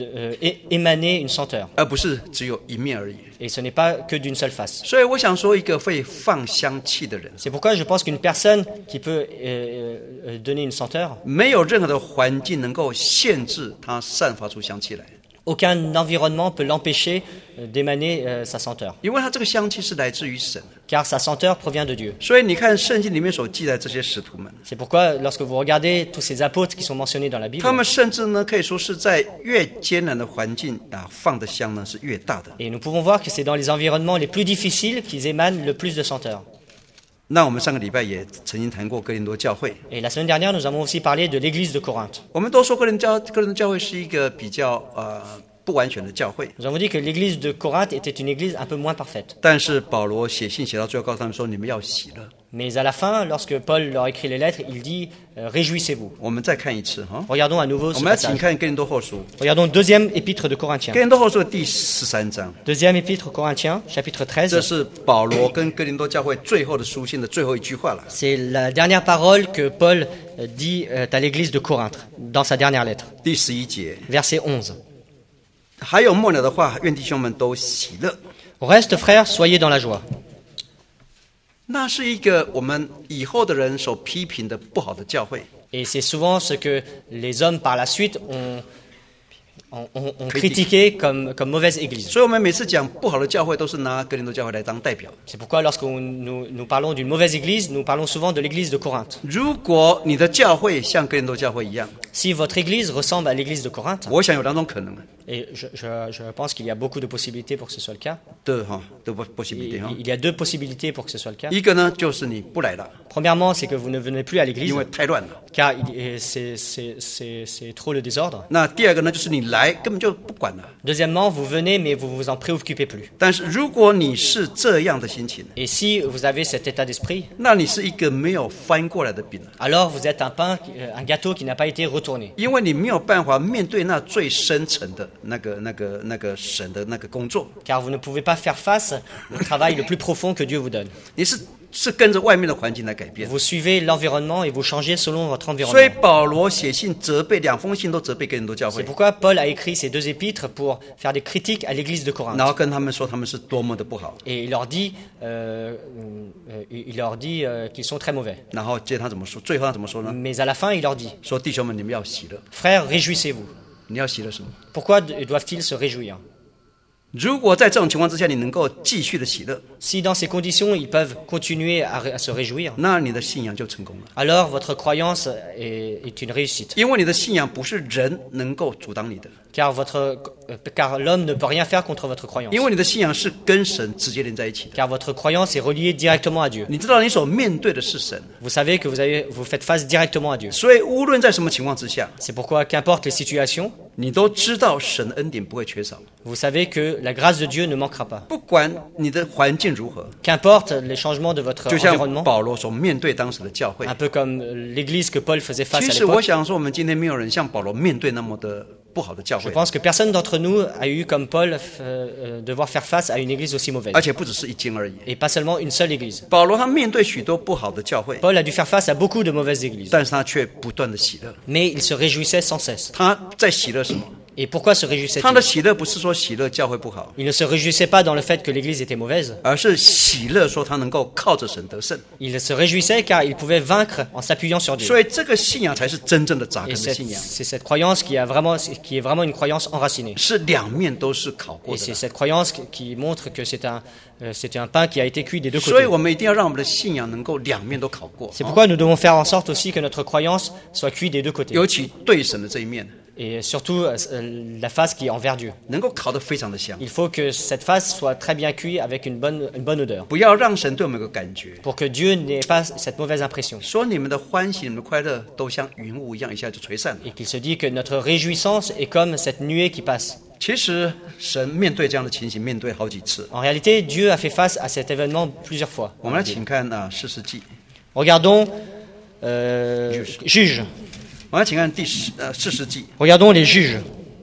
Speaker 2: émaner une senteur.
Speaker 1: 而不是只有一面而已。
Speaker 2: Et ce n'est pas que d'une seule face.
Speaker 1: 所以我想说，一个会放香气的人，
Speaker 2: C'est pourquoi je pense qu'une personne qui peut donner une senteur,
Speaker 1: 没有任何的环境能够限制他散发出香气来，
Speaker 2: aucun environnement peut l'empêcher d'émaner sa senteur.
Speaker 1: 因为他这个香气是来自于神。
Speaker 2: Car sa senteur provient de Dieu.
Speaker 1: 所以你看圣经里面所记载这些使徒们，
Speaker 2: C'est pourquoi lorsque vous regardez tous ces apôtres qui sont mentionnés dans la Bible,
Speaker 1: 他们甚至呢可以说是在越艰难的环境放的香呢是越大的。
Speaker 2: et nous pouvons voir que c'est dans les environnements les plus difficiles qu'ils émanent le plus de senteur.
Speaker 1: 那我们上个礼拜也曾经谈过哥林多教会，
Speaker 2: Et la semaine dernière, nous avons aussi parlé de l'église de Corinthe.
Speaker 1: 我们都说哥林多教会是一个比较不完全的教会，
Speaker 2: Nous avons dit que l'église de Corinthe était une église un peu moins parfaite.
Speaker 1: 但是保罗写信写到最后，告诉他们说：“你们要喜乐。
Speaker 2: Mais à la fin, lorsque Paul leur écrit les lettres, il dit réjouissez-vous. » ».
Speaker 1: 我们再看一次哈，
Speaker 2: Regardons à nouveau
Speaker 1: 我
Speaker 2: ce
Speaker 1: 们要请
Speaker 2: passage.
Speaker 1: 看哥林多后书，
Speaker 2: Regardons le deuxième épître de Corinthiens.
Speaker 1: 哥林多后书的第13章，
Speaker 2: Deuxième épître aux Corinthiens, chapitre
Speaker 1: 这
Speaker 2: 13.
Speaker 1: 是保罗跟哥林多教会最后的书信的最后一句话了。
Speaker 2: C'est la dernière parole que Paul dit à l'église de Corinthe, dans sa dernière lettre.
Speaker 1: 第11节，
Speaker 2: Verset 11.
Speaker 1: 还有末了的话，愿弟兄们都喜乐。
Speaker 2: Au reste, frères, soyez dans la joie.
Speaker 1: 那是一个我们以后的人所批评的不好的教会，
Speaker 2: Et c'est souvent ce que les hommes par la suite ont critiqué comme mauvaise église.
Speaker 1: 所以我们每次讲不好的教会，都是拿哥林多教会来当代表。
Speaker 2: C'est pourquoi lorsque nous parlons d'une mauvaise église, nous parlons souvent de l'église de Corinthe.
Speaker 1: 如果你的教会像哥林多教会一样，
Speaker 2: Si votre église ressemble à l'église de Corinthe,
Speaker 1: 我想有两种可能
Speaker 2: et je pense qu'il y a beaucoup de possibilités pour que ce soit le cas,
Speaker 1: 的possibility 哈。
Speaker 2: il y a deux possibilités pour que ce soit le cas.
Speaker 1: 一个呢就是你不来了，
Speaker 2: Premièrement, c'est que vous ne venez plus à l'église,
Speaker 1: 因为太乱了。
Speaker 2: car c'est trop le désordre.
Speaker 1: 那第二个呢就是你来根本就不管了。
Speaker 2: Deuxièmement, vous venez, mais vous vous en préoccupez plus.
Speaker 1: 但是如果你是这样的心情，
Speaker 2: Et si vous avez cet état d'esprit,
Speaker 1: 那你是一个没有翻过来的饼了，
Speaker 2: alors vous êtes un gâteau qui n'a pas été retourné.
Speaker 1: 因为你没有办法面对那最深层的那个神的那个工作，
Speaker 2: Car vous ne pouvez pas faire face au travail le plus profond que Dieu vous donne.
Speaker 1: 你是跟着外面的环境来改变。
Speaker 2: Vous suivez l'environnement et vous changez selon votre
Speaker 1: 所以
Speaker 2: environnement.
Speaker 1: 保罗写信责备两封信都责备哥林多教
Speaker 2: C'est
Speaker 1: 会，
Speaker 2: pourquoi Paul a écrit ces deux épîtres pour faire des critiques à l'église de Corinthe.
Speaker 1: 然后跟他们说他们是多么的不好，
Speaker 2: Et il leur dit qu'ils sont très mauvais.
Speaker 1: 然后接他怎么说？最后他怎么说呢？
Speaker 2: Mais à la fin, il leur dit,
Speaker 1: 说弟兄们，你们要喜乐。
Speaker 2: frères, réjouissez-vous.
Speaker 1: 你要喜乐什么？
Speaker 2: Pourquoi doivent-ils se réjouir?
Speaker 1: 如果在这种情况之下，你能够继续的喜乐，
Speaker 2: Si dans ces conditions, ils peuvent continuer à se réjouir,
Speaker 1: 那你的信仰就成功了。
Speaker 2: alors votre croyance est une réussite.
Speaker 1: 因为你的信仰不是人能够阻挡你的，
Speaker 2: Car l'homme ne peut rien faire contre votre croyance.
Speaker 1: 因为你的信仰是跟神直接连在一起的。
Speaker 2: Car votre croyance est reliée directement à Dieu.
Speaker 1: 你知道你所面对的是神，
Speaker 2: Vous savez que vous faites face directement à Dieu.
Speaker 1: 所以无论在什么情况之下，
Speaker 2: C'est pourquoi, qu'importe les situations,
Speaker 1: 你都知道神的恩典不会缺少。
Speaker 2: vous savez que la grâce de Dieu ne manquera pas.
Speaker 1: 不管你的环境如何，
Speaker 2: Qu'importe les changements de votre
Speaker 1: 就像
Speaker 2: environnement,
Speaker 1: 保罗所面对当时的教会
Speaker 2: un。peu comme l'église que Paul faisait face
Speaker 1: 其
Speaker 2: à
Speaker 1: 实我
Speaker 2: l'époque.
Speaker 1: 想说，我们今天没有人像保罗面对那么的不好的教
Speaker 2: Je
Speaker 1: 会，
Speaker 2: pense que personne d'entre nous a eu, comme Paul, devoir faire face à une église aussi mauvaise.
Speaker 1: 而且不只是一间而已。
Speaker 2: Et pas seulement une seule église.
Speaker 1: 保罗他面对许多不好的教会，
Speaker 2: Paul a dû faire face à beaucoup de mauvaises églises.
Speaker 1: 但是他却不断的喜乐。
Speaker 2: Mais il se réjouissait sans cesse.
Speaker 1: 他在喜乐什么？
Speaker 2: Et pourquoi se
Speaker 1: 他的
Speaker 2: réjouissait-il?
Speaker 1: 喜乐不是说喜乐教会不好，
Speaker 2: Il ne se réjouissait pas dans le fait que l'Église était mauvaise.
Speaker 1: 而是喜乐说他能够靠着神得胜。
Speaker 2: Il se réjouissait car il pouvait vaincre en s'appuyant sur Dieu.
Speaker 1: 所以这个信仰才是真正的扎
Speaker 2: Et
Speaker 1: 根的信仰，
Speaker 2: c'est cette croyance qui est vraiment une croyance enracinée.
Speaker 1: 是两面都是烤过
Speaker 2: Et
Speaker 1: 的
Speaker 2: c'est
Speaker 1: 啦。
Speaker 2: cette croyance qui montre que c'était un pain qui a été cuit des deux
Speaker 1: 所以
Speaker 2: côtés.
Speaker 1: 我们一定要让我们的信仰能够两面都烤过，
Speaker 2: C'est pourquoi nous devons faire en sorte aussi que notre croyance soit cuite des deux côtés.
Speaker 1: 尤其对神的这一面
Speaker 2: Et surtout la face qui est envers Dieu.
Speaker 1: 能够烤得非常的香，
Speaker 2: Il faut que cette face soit très bien cuite avec une bonne odeur.
Speaker 1: 不要让神对我们有个感觉，
Speaker 2: Pour que Dieu n'ait pas cette mauvaise impression.
Speaker 1: 说你们的欢喜、你们的快乐都像云雾一样，一下就吹散了。
Speaker 2: Et qu'il se dit que notre réjouissance est comme cette nuée qui passe.
Speaker 1: 其实神面对这样的情形，面对好几次。
Speaker 2: En réalité, Dieu a fait face à cet événement plusieurs fois.
Speaker 1: 我们来请看士师记，
Speaker 2: Regardons Juges.
Speaker 1: 我们来请看士师记。
Speaker 2: Regardons les juges.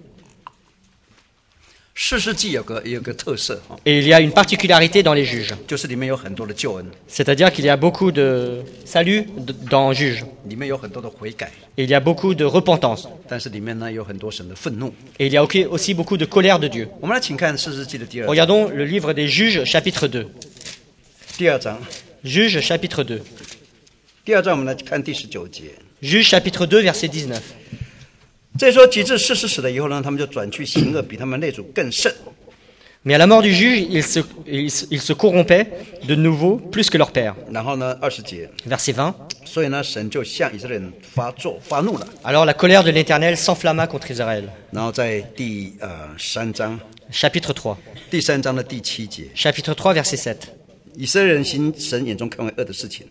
Speaker 1: 士师记有个特色哈，
Speaker 2: Et il y a une particularité dans les juges.
Speaker 1: 就是里面有很多的救恩，
Speaker 2: C'est-à-dire qu'il y a beaucoup de salut dans juges.
Speaker 1: 里面有很多的悔改，
Speaker 2: Et il y a beaucoup de repentance.
Speaker 1: 但是里面呢有很多神的愤怒。
Speaker 2: Et il y a aussi beaucoup de colère de Dieu.
Speaker 1: 我们来请看士师记的第二章，
Speaker 2: Regardons le livre des juges, chapitre 2.
Speaker 1: 第二章，
Speaker 2: Juges, chapitre 2.
Speaker 1: 第二章我们来看第19节。
Speaker 2: Juges, chapitre 2, verset 19.
Speaker 1: 这说及至士师死了以后呢，他们就转去行恶，比他们内主更甚。
Speaker 2: Mais à la mort du juge, ils se corrompaient de nouveau plus que leur père.
Speaker 1: 然后呢，20节，
Speaker 2: Verset 20.
Speaker 1: 所以呢，神就向以色列人发怒了。
Speaker 2: Alors la colère de l'Éternel s'enflamma contre Israël.
Speaker 1: 然后在第3章，
Speaker 2: Chapitre 3.
Speaker 1: 第3章的第7节，
Speaker 2: Chapitre 3, verset 7.
Speaker 1: 以色列人行神眼中看为恶的事情。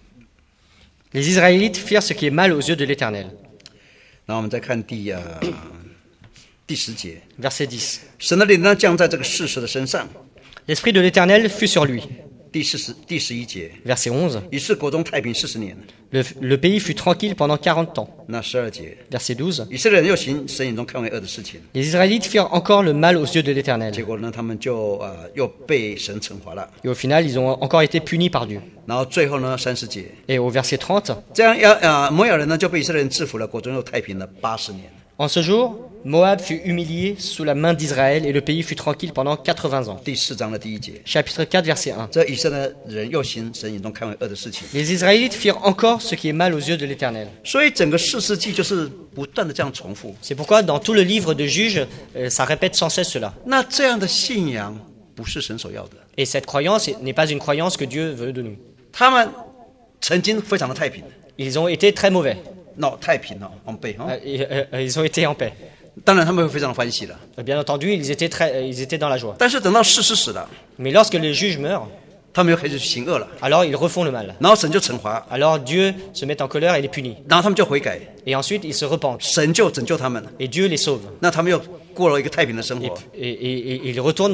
Speaker 2: Les Israélites firent ce qui est mal aux yeux de l'Éternel.
Speaker 1: 然后我们再看第10节，
Speaker 2: Verset 10.
Speaker 1: 神的灵呢降在这个士师的身上。
Speaker 2: L'Esprit de l'Éternel fut sur lui.
Speaker 1: 第11节，
Speaker 2: Verset 11.
Speaker 1: 于是国中太平40年。
Speaker 2: Le pays fut tranquille pendant 40 ans.
Speaker 1: 那12节，
Speaker 2: Verset 12.
Speaker 1: 以色列人又行神眼中看为恶的事情，
Speaker 2: Les Israélites firent encore le mal aux yeux de l'Éternel.
Speaker 1: 结果呢，他们就又被神惩罚了。
Speaker 2: Et au final, ils ont encore été punis par Dieu.
Speaker 1: 然后最后呢，30节，
Speaker 2: Et au verset 30,
Speaker 1: 这样摩亚人呢就被以色列人制服了，国中又太平了80年。
Speaker 2: en ce jour, Moab fut humilié sous la main d'Israël et le pays fut tranquille pendant 80 ans.
Speaker 1: 第4章的第1节，
Speaker 2: Chapitre 4, verset 1.
Speaker 1: 这以色列人又行神眼中看为恶的事情。
Speaker 2: Les Israélites firent encore ce qui est mal aux yeux de l'Éternel.
Speaker 1: 所以整个士师记就是不断的这样重复。
Speaker 2: C'est pourquoi dans tout le livre de Juges, ça répète sans cesse cela.
Speaker 1: 那这样的信仰不是神所要的。
Speaker 2: Et cette croyance n'est pas une croyance que Dieu veut de nous.
Speaker 1: 他们曾经非常的太平，
Speaker 2: Ils ont été très mauvais.
Speaker 1: 太平了，往背哈。
Speaker 2: Ils ont été en paix.
Speaker 1: 当然他们会非常的欢喜了。
Speaker 2: Bien entendu, ils étaient dans la joie.
Speaker 1: 但是等到士师死了，
Speaker 2: Mais lorsque les juges meurent,
Speaker 1: 他们又开始行恶了，
Speaker 2: alors ils refont le mal.
Speaker 1: 然后神就惩罚，
Speaker 2: Alors Dieu se met en colère et les punit.
Speaker 1: 然后他们就悔改，
Speaker 2: Et ensuite, ils se repentent.
Speaker 1: 神就拯救他们了。
Speaker 2: Et Dieu les sauve.
Speaker 1: 那他们又过了一个太平的生活。
Speaker 2: Et ils retournent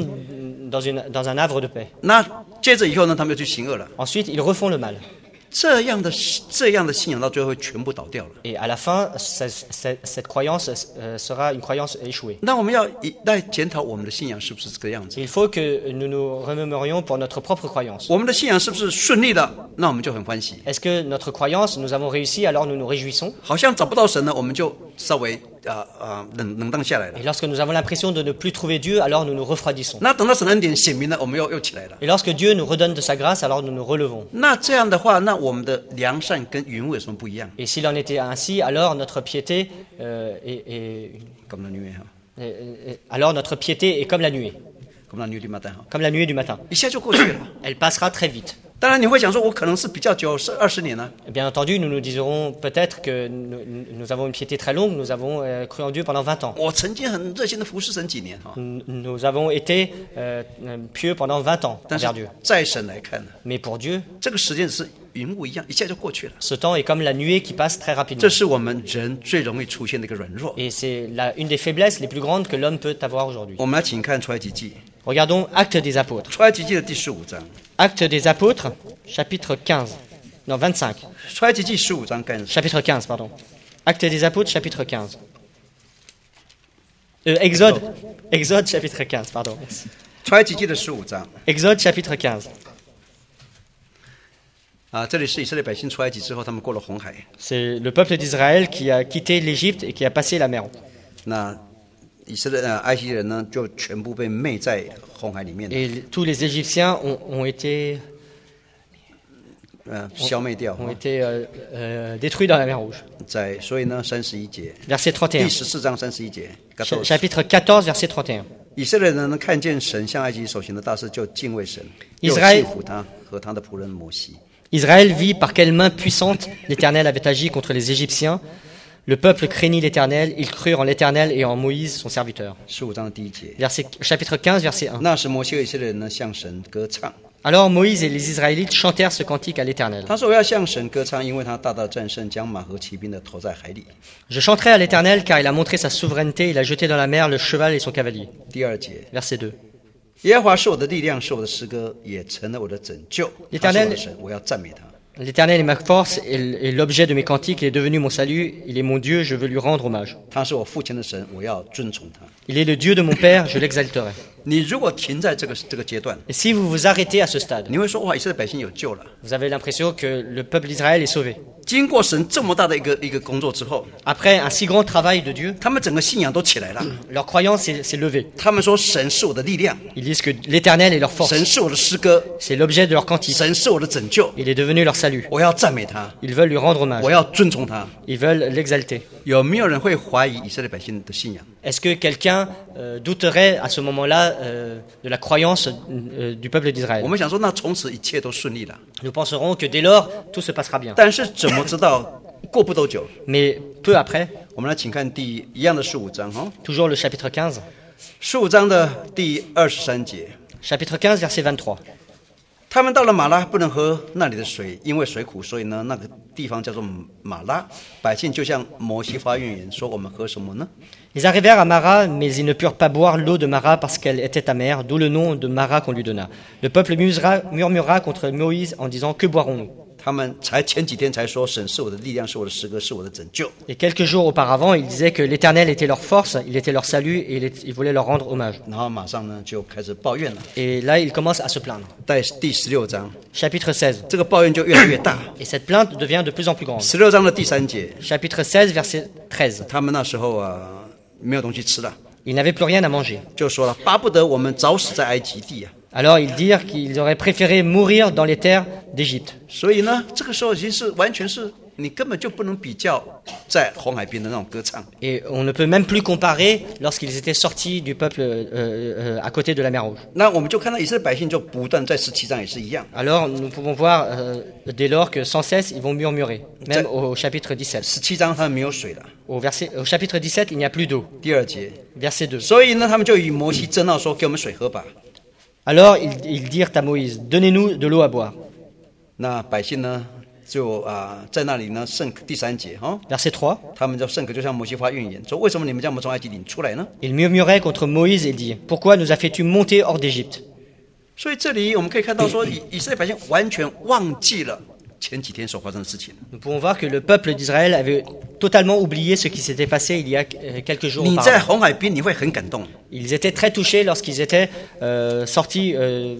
Speaker 2: dans un havre de paix.
Speaker 1: 那接着以后呢，他们又去行恶了。
Speaker 2: Ensuite, ils refont le mal.
Speaker 1: 这样的信仰到最后会全部倒掉了。
Speaker 2: Et à la fin, cette croyance sera une croyance échouée.
Speaker 1: 那我们要来检讨我们的信仰是不是这个样子？
Speaker 2: Il faut que nous nous remémorions pour notre propre croyance.
Speaker 1: 我们的信仰是不是顺利的？那我们就很欢喜。
Speaker 2: Est-ce que notre croyance, nous avons réussi, alors nous nous réjouissons?
Speaker 1: 好像找不到神了，我们就稍微冷淡下来了。
Speaker 2: Et lorsque nous avons l'impression de ne plus trouver Dieu, alors nous nous refroidissons.
Speaker 1: 那等到神的恩典显明了，我们又起来了。
Speaker 2: Et lorsque Dieu nous redonne de sa grâce, alors nous nous relevons.
Speaker 1: 那这样的话，那我们的良善跟云雾有什么不一样？
Speaker 2: Et s'il en était ainsi, alors notre piété
Speaker 1: 咁樣女哈，
Speaker 2: alors notre piété est comme la nuée,
Speaker 1: 咁樣女的嘛，但哈，
Speaker 2: comme la nuée du matin.
Speaker 1: 一下就过去了。
Speaker 2: Elle passera très vite.
Speaker 1: 当然你会想说，我可能是比较久，是20年呢。
Speaker 2: Bien entendu, nous nous dirons peut-être que nous avons une piété très longue, nous avons cru en Dieu pendant 20 ans.
Speaker 1: 我曾经很热心的服侍神几年哈，
Speaker 2: Nous avons été pieux pendant 20 ans
Speaker 1: 但是
Speaker 2: envers Dieu.
Speaker 1: 在神来看呢，
Speaker 2: Mais pour Dieu,
Speaker 1: 这个时间是云雾一样，一下就过去了。
Speaker 2: ce temps est comme la nuée qui passe très
Speaker 1: 这
Speaker 2: rapidement.
Speaker 1: 是我们人最容易出现的一个软弱。
Speaker 2: Et c'est une des faiblesses les plus grandes que l'homme peut avoir aujourd'hui.
Speaker 1: 我们来请看出埃及记，
Speaker 2: Regardons Actes des Apôtres.
Speaker 1: 出埃及记的第15章，
Speaker 2: Actes des Apôtres, chapitre 15. Non, 25.
Speaker 1: 出埃及记15章干
Speaker 2: Chapitre 15, pardon. Actes des Apôtres, chapitre 15. Exode, chapitre 15, pardon.
Speaker 1: 出埃及记的15章
Speaker 2: Exode, chapitre 15.
Speaker 1: 啊，这里是以色列百姓出埃及之后，他们过了红海。
Speaker 2: C'est le peuple d'Israël qui a quitté l'Égypte et qui a passé la mer.
Speaker 1: 那埃及人呢就全部被昧在红海里面，
Speaker 2: Et tous les Égyptiens ont été
Speaker 1: 消灭掉。
Speaker 2: détruits dans la mer Rouge.
Speaker 1: 所以呢，31节，
Speaker 2: Verset
Speaker 1: 第
Speaker 2: 31.
Speaker 1: 14章31节，
Speaker 2: Chapitre 14, verset 31.
Speaker 1: 以色列人看见神向埃及所行的大事，就敬畏神，又
Speaker 2: Israël
Speaker 1: 信服他和他的仆人摩西。
Speaker 2: Israël vit par quelle main puissante l'Éternel avait agi contre les Égyptiens. Le peuple craignit l'Éternel, ils crurent en l'Éternel et en Moïse, son serviteur.
Speaker 1: 15章第1节，
Speaker 2: Chapitre 15, verset 1.
Speaker 1: 那时摩西和以色列人呢向神歌唱，
Speaker 2: Alors Moïse et les Israélites chantèrent ce cantique à l'Éternel.
Speaker 1: 他说：“我要向神歌唱，因为他大大战胜，将马和骑兵的投在海里。
Speaker 2: Je chanterai à l'Éternel car il a montré sa souveraineté, il a jeté dans la mer le cheval et son cavalier. » »
Speaker 1: 第2节，
Speaker 2: Verset 2.
Speaker 1: 耶和华是我的力量，是我的诗歌，也成了我的拯救。他是我的神，我要赞美他。
Speaker 2: L'Éternel est ma force et l'objet de mes cantiques, il est devenu mon salut, il est mon Dieu, je veux lui rendre hommage.
Speaker 1: 他是我父亲的神，我要尊崇他。
Speaker 2: Il est le Dieu de mon Père, je l'exalterai.
Speaker 1: 你如果停在这个阶段，
Speaker 2: Et si vous vous arrêtez à ce stade,
Speaker 1: 你会说：哇，以色列百姓有救了。
Speaker 2: vous avez l'impression que le peuple d'Israël est sauvé.
Speaker 1: 经过神这么大的一个工作之后，
Speaker 2: Après un si grand travail de Dieu,
Speaker 1: 他们整个信仰都起来了。
Speaker 2: leur croyance s'est levée.
Speaker 1: 他们说：神是我的力量，
Speaker 2: Ils disent que l'Éternel est leur force,
Speaker 1: 神是我的诗歌，
Speaker 2: c'est l'objet de leur cantique,
Speaker 1: 神是我的拯救，
Speaker 2: il est devenu leur salut.
Speaker 1: 我要赞美他，
Speaker 2: Ils veulent lui rendre hommage,
Speaker 1: 我要尊崇他。
Speaker 2: ils veulent l'exalter.
Speaker 1: 有没有人会怀疑以色列百姓的信仰？
Speaker 2: Est-ce que quelqu'un douterait à ce moment-là de la croyance du peuple
Speaker 1: 我
Speaker 2: d'Israël?
Speaker 1: 们想说，那从此一切都顺利了。
Speaker 2: Nous penserons que dès lors, tout se passera bien.
Speaker 1: 但是怎么知道过不多久？
Speaker 2: Mais peu après,
Speaker 1: 我们来请看一样的15章哈，
Speaker 2: toujours le chapitre 15,
Speaker 1: 15章的第23节，
Speaker 2: chapitre 15, verset 23.
Speaker 1: 他们到了马拉，不能喝那里的水，因为水苦，所以呢，那个地方叫做马拉。百姓就向摩西发怨言，说：我们喝什么呢？
Speaker 2: Ils arrivèrent à Mara, mais ils ne purent pas boire l'eau de Mara parce qu'elle était amère, d'où le nom de Mara qu'on lui donna. Le peuple murmura contre Moïse en disant: Que boirons-nous?
Speaker 1: 他们前几天才说，神是我的力量，是我的诗歌，是我的拯救。
Speaker 2: Et quelques jours auparavant, ils disaient que l'Éternel était leur force, il était leur salut et il voulait leur rendre hommage.
Speaker 1: 然后马上呢就开始抱怨了。
Speaker 2: Et là, ils commencent à se plaindre.
Speaker 1: 在第16章，
Speaker 2: Chapitre 16.
Speaker 1: 这个抱怨就越来越大。
Speaker 2: Et cette plainte devient de plus en plus grande.
Speaker 1: 16章的第3节，
Speaker 2: Chapitre 16, verset 13.
Speaker 1: 他们那时候没有东西吃了，
Speaker 2: Ils n'avaient plus rien à manger.
Speaker 1: 就说了：巴不得我们早死在埃及地啊！
Speaker 2: Alors ils dirent qu'ils auraient préféré mourir dans les terres d'Égypte.
Speaker 1: 所以呢，这个时候已经是完全是你根本就不能比较在红海边的那种歌唱。
Speaker 2: Et on ne peut même plus comparer lorsqu'ils étaient sortis du peuple à côté de la mer Rouge.
Speaker 1: 那我们就看到以色列百姓就不断在17章也是一样，
Speaker 2: Alors nous pouvons voir dès lors que sans cesse ils vont murmurer, même au chapitre 17.
Speaker 1: 17章他们没有水了。
Speaker 2: Au chapitre 17, il n'y a plus d'eau.
Speaker 1: 第2节，
Speaker 2: Verset 2.
Speaker 1: 所以呢，他们就与摩西争闹说：给我们水喝吧。
Speaker 2: Alors ils dirent à Moïse: Donnez-nous de l'eau à boire.
Speaker 1: 那百姓呢，就在那里呢，第3节哈，
Speaker 2: Verset 3.
Speaker 1: 他们就圣可就向摩西发怨言，说：为什么你们将我们从埃及领出来呢？
Speaker 2: Ils murmuraient contre Moïse et dirent: Pourquoi nous as fait-tu monter hors d'Égypte?
Speaker 1: 所以这里我们可以看到说，以色列百姓完全忘记了前几天所发生的事情。
Speaker 2: Nous pouvons voir que le peuple d'Israël avait totalement oublié ce qui s'était passé il y a quelques jours
Speaker 1: 你在
Speaker 2: auparavant.
Speaker 1: 红海边，你会很感动。
Speaker 2: Ils étaient très touchés lorsqu'ils étaient sortis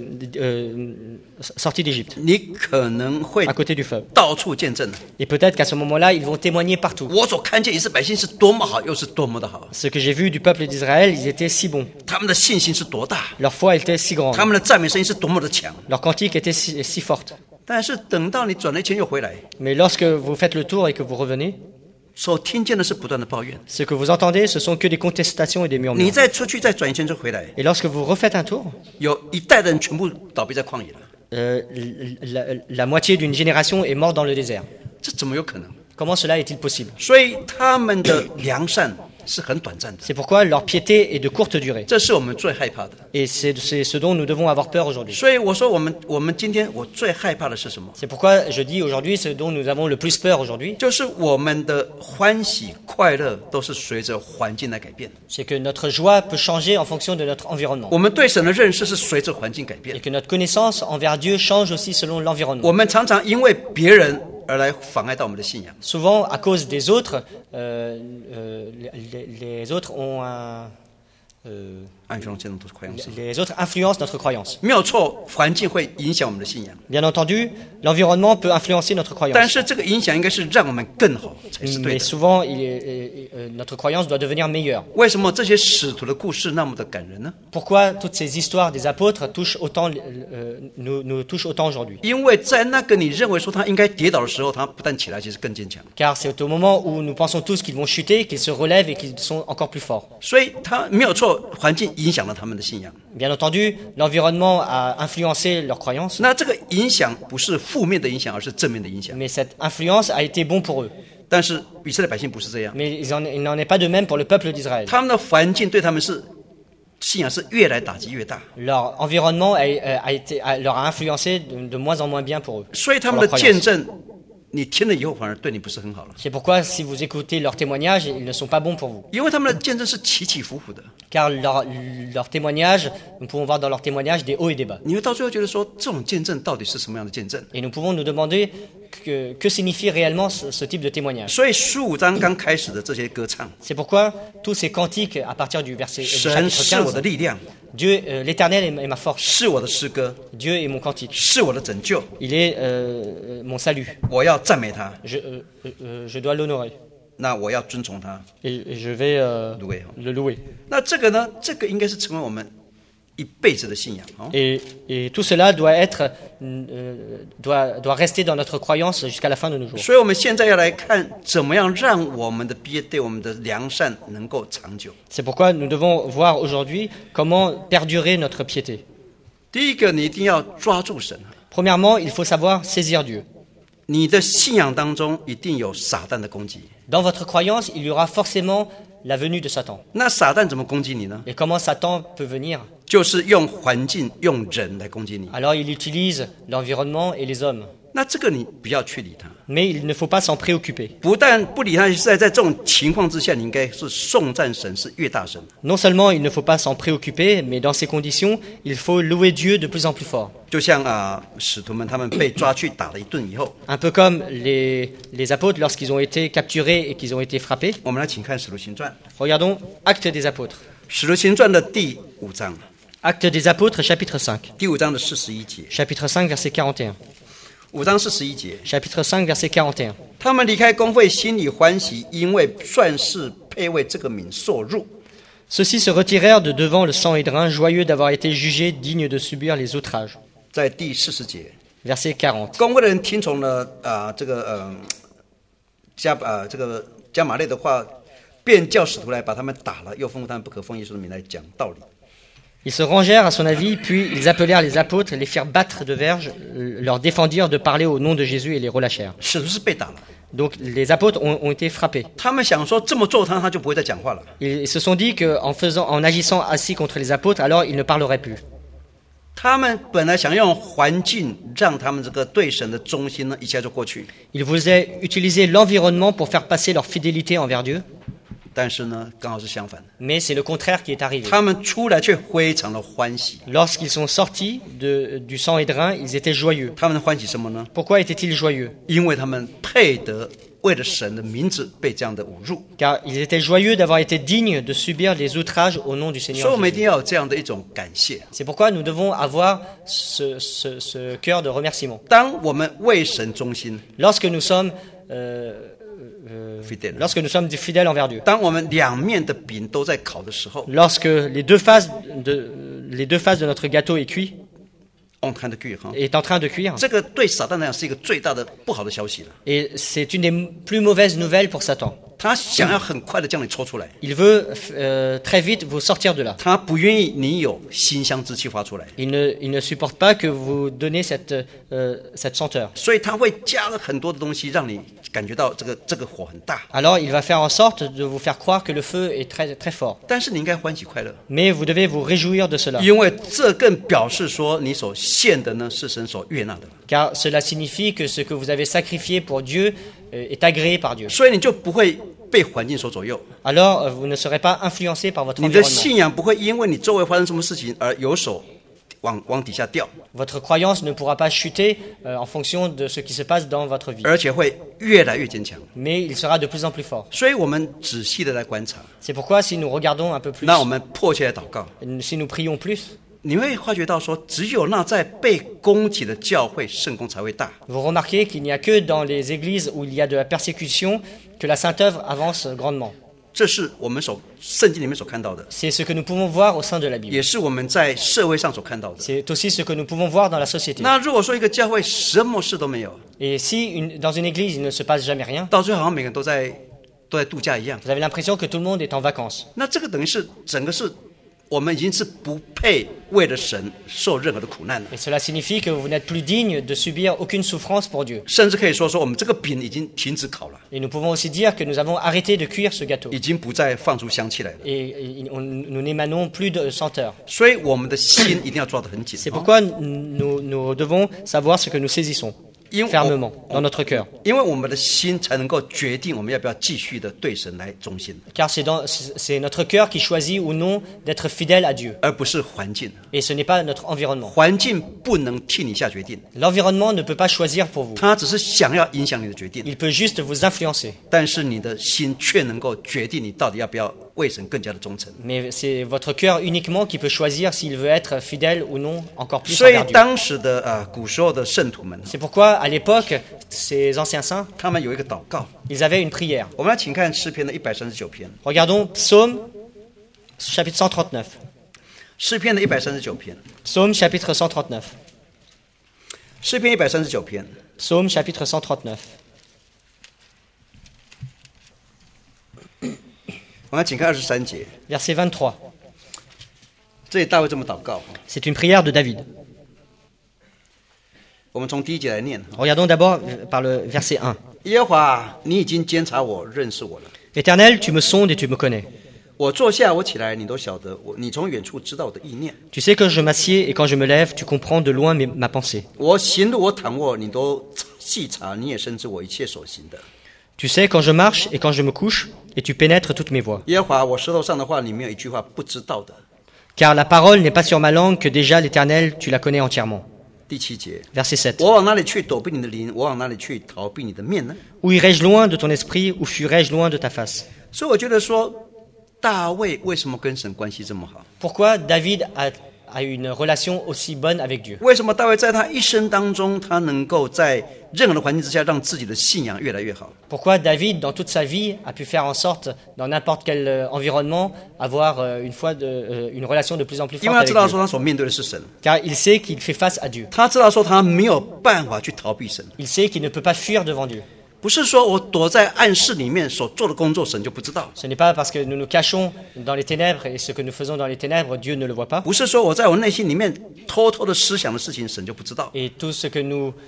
Speaker 2: d'Égypte,
Speaker 1: 你可能会
Speaker 2: à côté du feu.
Speaker 1: 到处见证，
Speaker 2: Et peut-être qu'à ce moment-là, ils vont témoigner partout.
Speaker 1: 我所看见以色列百姓是多么好，又是多么的好，
Speaker 2: Ce que j'ai vu du peuple d'Israël, ils étaient si bons.
Speaker 1: 他们的信心是多大，
Speaker 2: Leur foi était si grande.
Speaker 1: 他们的赞美声音是多么的强。
Speaker 2: Leur cantique était si forte.
Speaker 1: 但是等到你转了一圈又回来，
Speaker 2: Mais lorsque vous faites le tour et que vous revenez,
Speaker 1: 所听见的是不断的抱怨。
Speaker 2: ce que vous entendez, ce sont que des contestations et des
Speaker 1: 你
Speaker 2: murmures.
Speaker 1: 再出去再转一圈就回来，
Speaker 2: Et lorsque vous refaites un tour,
Speaker 1: 有一代人全部倒闭在旷野了，
Speaker 2: la moitié d'une génération est morte dans le désert.
Speaker 1: 这怎么有可能？
Speaker 2: Comment cela est-il possible?
Speaker 1: 所以他们的良善是很短暂的，
Speaker 2: C'est pourquoi leur piété est de courte durée.
Speaker 1: 这是我们最害怕的。
Speaker 2: Et c'est ce dont nous devons avoir peur aujourd'hui.
Speaker 1: 所以我说我们今天我最害怕的是什么？
Speaker 2: C'est pourquoi je dis aujourd'hui ce dont nous avons le plus peur aujourd'hui,
Speaker 1: 就是我们的欢喜快乐都是随着环境来改变，
Speaker 2: c'est que notre joie peut changer en fonction de notre environnement.
Speaker 1: 我们对神的认识是随着环境改变
Speaker 2: Et。que notre connaissance envers Dieu change aussi selon l'environnement.
Speaker 1: 我们常常因为别人而来妨碍到我们的信仰。
Speaker 2: Souvent, à cause des autres, les autres ont
Speaker 1: influencer notre croyance。
Speaker 2: Les autres influencent notre croyance.
Speaker 1: 没有错，环境会影响我们的信仰，
Speaker 2: Bien entendu, l'environnement peut influencer notre
Speaker 1: 但
Speaker 2: croyance.
Speaker 1: 是这个影响应该是让我们更好才是对
Speaker 2: Mais
Speaker 1: 的。
Speaker 2: souvent, notre croyance doit devenir meilleure.
Speaker 1: 为什么这些使徒的故事那么的感人呢？
Speaker 2: Pourquoi toutes ces histoires des apôtres nous touchent autant aujourd'hui?
Speaker 1: 因为在那个你认为说他应该跌倒的时候，他不但起来，其实更坚强。
Speaker 2: Car c'est au moment où nous pensons tous qu'ils vont chuter, qu'ils se relèvent et qu'ils sont encore plus forts.
Speaker 1: 所以他没有错，环境影响了他们的信仰。
Speaker 2: Bien entendu, l'environnement a influencé leur croyance,
Speaker 1: 那这个影响不是负面的影响，而是正面的影响。
Speaker 2: mais cette influence a été bon pour eux.
Speaker 1: 但是以色列百姓不是这样，
Speaker 2: Mais il n'en est pas de même pour le peuple d'Israël.
Speaker 1: 他们的环境对他们是信仰是越来打击越大，
Speaker 2: Leur environnement leur a influencé de moins en moins bien pour eux.
Speaker 1: 所以他们的见证，你听了以后反而对你不是很好了，
Speaker 2: C'est pourquoi si vous écoutez leurs témoignages, ils ne sont pas bons pour vous.
Speaker 1: 因为他们的见证是起起伏伏的。
Speaker 2: Car leurs témoignages, nous pouvons voir dans leurs témoignages des hauts et des bas.
Speaker 1: 你会到最后觉得说，这种见证到底是什么样的见证？
Speaker 2: Et nous pouvons nous demander que signifie réellement ce type de témoignage.
Speaker 1: 所以15章刚开始的这些歌唱，
Speaker 2: C'est pourquoi tous ces cantiques à partir du chapitre
Speaker 1: 神是我的
Speaker 2: 15,
Speaker 1: 力量，
Speaker 2: Dieu, l'Éternel est ma force,
Speaker 1: 是我的诗歌，
Speaker 2: Dieu est mon cantique,
Speaker 1: 是我的拯救，
Speaker 2: il est mon salut,
Speaker 1: 我要赞美他，
Speaker 2: je dois l'honorer
Speaker 1: 那我要遵从他。
Speaker 2: et je vais
Speaker 1: Louer.
Speaker 2: le louer.
Speaker 1: 那这个呢？这个应该是成为我们一辈子的信仰哦。
Speaker 2: Et tout cela doit rester dans notre croyance jusqu'à la fin de nos jours.
Speaker 1: 所以我们现在要来看，怎么样让我们的毕业对我们的良善能够长久。
Speaker 2: C'est pourquoi nous devons voir aujourd'hui comment perdurer notre piété.
Speaker 1: 第一个，你一定要抓住神。
Speaker 2: Premièrement, il faut savoir saisir Dieu.
Speaker 1: 你的信仰当中一定有撒旦的攻击。
Speaker 2: Dans votre croyance, il y aura forcément la venue de Satan.
Speaker 1: 那撒旦怎么攻击你呢？
Speaker 2: Et comment Satan peut venir?
Speaker 1: 就是用环境、用人来攻击你。
Speaker 2: Alors il utilise l'environnement et les hommes.
Speaker 1: 那这个你不要去理他。
Speaker 2: Mais il ne faut pas s'en préoccuper.
Speaker 1: 不但不理他，是在这种情况之下，你应该是颂赞神，是越大神。
Speaker 2: Non seulement il ne faut pas s'en préoccuper, mais dans ces conditions, il faut louer Dieu de plus en plus fort.
Speaker 1: 就像使徒们他们被抓去打了一顿以后，
Speaker 2: Un peu comme les apôtres lorsqu'ils ont été capturés et qu'ils ont été frappés.
Speaker 1: 我们来请看《使徒行传》，
Speaker 2: Regardons Actes des Apôtres.
Speaker 1: 《使徒行传》的第5章，
Speaker 2: Actes des Apôtres, chapitre 5.
Speaker 1: 第5章的41节，
Speaker 2: Chapitre 5, verset 41.
Speaker 1: 5章41节，
Speaker 2: Chapitre 5, verset 41.
Speaker 1: 他们离开公会，心里欢喜，因为算是配为这个名受辱。
Speaker 2: Ceux-ci se retirèrent de devant le Sanhédrin, joyeux d'avoir été jugés dignes de subir les outrages.
Speaker 1: 在第40节，
Speaker 2: Verset 40.
Speaker 1: 公会的人听从了加马列的话，便叫使徒来把他们打了，又吩咐他们不可奉耶稣的名来讲道理。
Speaker 2: Ils se rangèrent à son avis, puis ils appelèrent les apôtres, les firent battre de verges, leur défendirent de parler au nom de Jésus et les relâchèrent.
Speaker 1: 使徒是被打了，
Speaker 2: Donc les apôtres ont été frappés.
Speaker 1: 他们想说这么做他就不会再讲话了。
Speaker 2: Ils se sont dit qu'en agissant ainsi contre les apôtres, alors ils ne parleraient plus.
Speaker 1: 他们本来想用环境让他们这个对神的忠心呢一下就过去，
Speaker 2: Ils voulaient utiliser l'environnement pour faire passer leur fidélité envers Dieu,
Speaker 1: 但是呢刚好是相反的，
Speaker 2: mais c'est le contraire qui est arrivé.
Speaker 1: 他们出来却非常的欢喜。
Speaker 2: Lorsqu'ils sont sortis du Sanhédrin, ils étaient joyeux.
Speaker 1: 他们的欢喜什么呢？
Speaker 2: Pourquoi étaient-ils joyeux?
Speaker 1: 因为他们配得为了神的名字被这样的侮辱，
Speaker 2: Car ils étaient joyeux d'avoir été dignes de subir les outrages au nom du
Speaker 1: 所以
Speaker 2: Seigneur
Speaker 1: 我们一定
Speaker 2: Jésus.
Speaker 1: 要有这样的一种感谢。
Speaker 2: C'est pourquoi nous devons avoir ce cœur de remerciement.
Speaker 1: 当我们为神忠心，
Speaker 2: Lorsque nous sommes fidèles envers Dieu,
Speaker 1: 当我们两面的饼都在烤的时候，
Speaker 2: lorsque les deux faces de notre gâteau est cuit,
Speaker 1: 我们看的句哈，
Speaker 2: est en train de cuire,
Speaker 1: 这个对撒旦来讲是一个最大的不好的消息了。
Speaker 2: et c'est une des plus mauvaises nouvelles pour Satan.
Speaker 1: 他想要很快的将你抽出来，
Speaker 2: Il veut très vite vous sortir de là.
Speaker 1: 他不愿意你有馨香之气发出来，
Speaker 2: Il ne supporte pas que vous donnez cette senteur.
Speaker 1: 所以他会加了很多的东西，让你感觉到这个火很大。
Speaker 2: Alors il va faire en sorte de vous faire croire que le feu est très, très fort.
Speaker 1: 但是你应该欢喜快乐，
Speaker 2: Mais vous devez vous réjouir de cela.
Speaker 1: 因为这更表示说你所献的呢是神所悦纳的，
Speaker 2: Car cela signifie que ce que vous avez sacrifié pour Dieu est agréé par Dieu.
Speaker 1: 所以你就不会被环境所左右，
Speaker 2: Alors vous ne serez pas influencé par votre
Speaker 1: 你的
Speaker 2: environnement.
Speaker 1: 信仰不会因为你周围发生什么事情而有所往底下掉，
Speaker 2: Votre croyance ne pourra pas chuter en fonction de ce qui se passe dans votre vie,
Speaker 1: 而且会越来越坚强。
Speaker 2: mais il sera de plus en plus fort.
Speaker 1: 所以我们仔细的来观察，
Speaker 2: C'est pourquoi si nous regardons un peu plus,
Speaker 1: 那我们迫切的祷告，
Speaker 2: si nous prions plus,
Speaker 1: 你会发觉到说，只有那在被攻击的教会，圣功才会大。
Speaker 2: vous remarquez qu'il n'y a que dans les églises où il y a de la persécution que la Sainte Œuvre avance grandement.
Speaker 1: 这是我们圣经里面所看到的，
Speaker 2: C'est ce que nous pouvons voir au sein de la Bible.
Speaker 1: 也是我们在社会上所看到的。
Speaker 2: C'est aussi ce que nous pouvons voir dans la société.
Speaker 1: 那如果说一个教会什么事都没有，
Speaker 2: Et si dans une église il ne se passe jamais rien,
Speaker 1: 到最后好像每个人都在度假一样，
Speaker 2: vous avez l'impression que tout le monde est en vacances.
Speaker 1: 那这个等于是整个是我们已经是不配为了神受任何的苦难了，
Speaker 2: Et cela signifie que vous n'êtes plus digne de subir aucune souffrance pour Dieu.
Speaker 1: 甚至可以说我们这个饼已经停止烤了，
Speaker 2: Et nous pouvons aussi dire que nous avons arrêté de cuire ce gâteau.
Speaker 1: 已经不再放出香气来了。
Speaker 2: Et nous n'émanons plus de senteur.
Speaker 1: 所以我们的心一定要抓得很紧，
Speaker 2: C'est pourquoi nous devons savoir ce que nous saisissons
Speaker 1: 因为
Speaker 2: fermement dans notre cœur.
Speaker 1: 因为我们的心才能够决定我们要不要继续的对神来忠心，
Speaker 2: Car c'est notre cœur qui choisit ou non d'être fidèle à Dieu.
Speaker 1: 而不是环境。
Speaker 2: Et ce n'est pas notre environnement.
Speaker 1: 环境不能替你下决定，
Speaker 2: L'environnement ne peut pas choisir pour vous.
Speaker 1: 他只是想要影响你的决定，
Speaker 2: Il peut juste vous influencer.
Speaker 1: 但是你的心却能够决定你到底要不要为神更加的忠诚。
Speaker 2: Mais c'est votre cœur uniquement qui peut choisir s'il veut être fidèle ou non encore plus
Speaker 1: 所以
Speaker 2: envers Dieu.
Speaker 1: 当时的古时候的圣徒们，
Speaker 2: C'est pourquoi, à l'époque, ces anciens saints,
Speaker 1: 他们有一个祷告。
Speaker 2: ils avaient une prière.
Speaker 1: 我们来请看诗篇的139篇，
Speaker 2: Regardons Psaume, chapitre 139.
Speaker 1: 诗篇的139篇，
Speaker 2: Psaume, chapitre 139.
Speaker 1: 诗篇139篇，
Speaker 2: Psaume, chapitre 139.
Speaker 1: 我们来请看23节，
Speaker 2: Verset 23.
Speaker 1: 这里大卫这么祷告。
Speaker 2: C'est une prière de David.
Speaker 1: 我们从第1节来念。
Speaker 2: Regardons d'abord par le verset 1.
Speaker 1: 耶和华，你已经监察我，认识我了。
Speaker 2: Éternel, tu me sondes et tu me connais.
Speaker 1: 我坐下，我起来，你都晓得。你从远处知道我的意念。
Speaker 2: Tu sais que je m'assieds et quand je me lève, tu comprends de loin ma pensée.
Speaker 1: 我行路，我躺卧，你都细察，你也深知我一切所行的。
Speaker 2: Tu sais quand je marche et quand je me couche, et tu pénètres toutes mes voies.
Speaker 1: 耶和华，我舌头上的话，你没有一句话不知道的。
Speaker 2: Car la parole n'est pas sur ma langue que déjà l'Éternel, tu la connais entièrement.
Speaker 1: 第7节，
Speaker 2: Verset 7.
Speaker 1: 我往哪里去躲避你的灵？我往哪里去逃避你的面呢？
Speaker 2: Où irai-je loin de ton esprit, ou fuirai-je loin de ta face?
Speaker 1: 所以我觉得说，大卫为什么跟神关系这么好？
Speaker 2: Pourquoi David a une relation aussi bonne avec Dieu?
Speaker 1: 为什么大卫在他一生当中，他能够在任何的环境之下，让自己的信仰越来越好？
Speaker 2: Pourquoi David, dans toute sa vie, a pu faire en sorte, dans n'importe quel environnement, avoir une relation de plus en plus
Speaker 1: 因为
Speaker 2: forte
Speaker 1: 他知
Speaker 2: avec
Speaker 1: 道
Speaker 2: Dieu?
Speaker 1: 说他所面对的是神，
Speaker 2: Car il sait qu'il fait face à Dieu.
Speaker 1: 他知道说他没有办法去逃避神。
Speaker 2: Il sait qu'il ne peut pas fuir devant Dieu.
Speaker 1: 不是说我躲在暗室里面所做的工作，神就不知道；
Speaker 2: Ce n'est pas parce que nous nous cachons dans les ténèbres et ce que nous faisons dans les ténèbres, Dieu ne le voit pas.
Speaker 1: 不是说我在我内心里面偷偷的思想的事情，神就不知道。
Speaker 2: Et tout ce que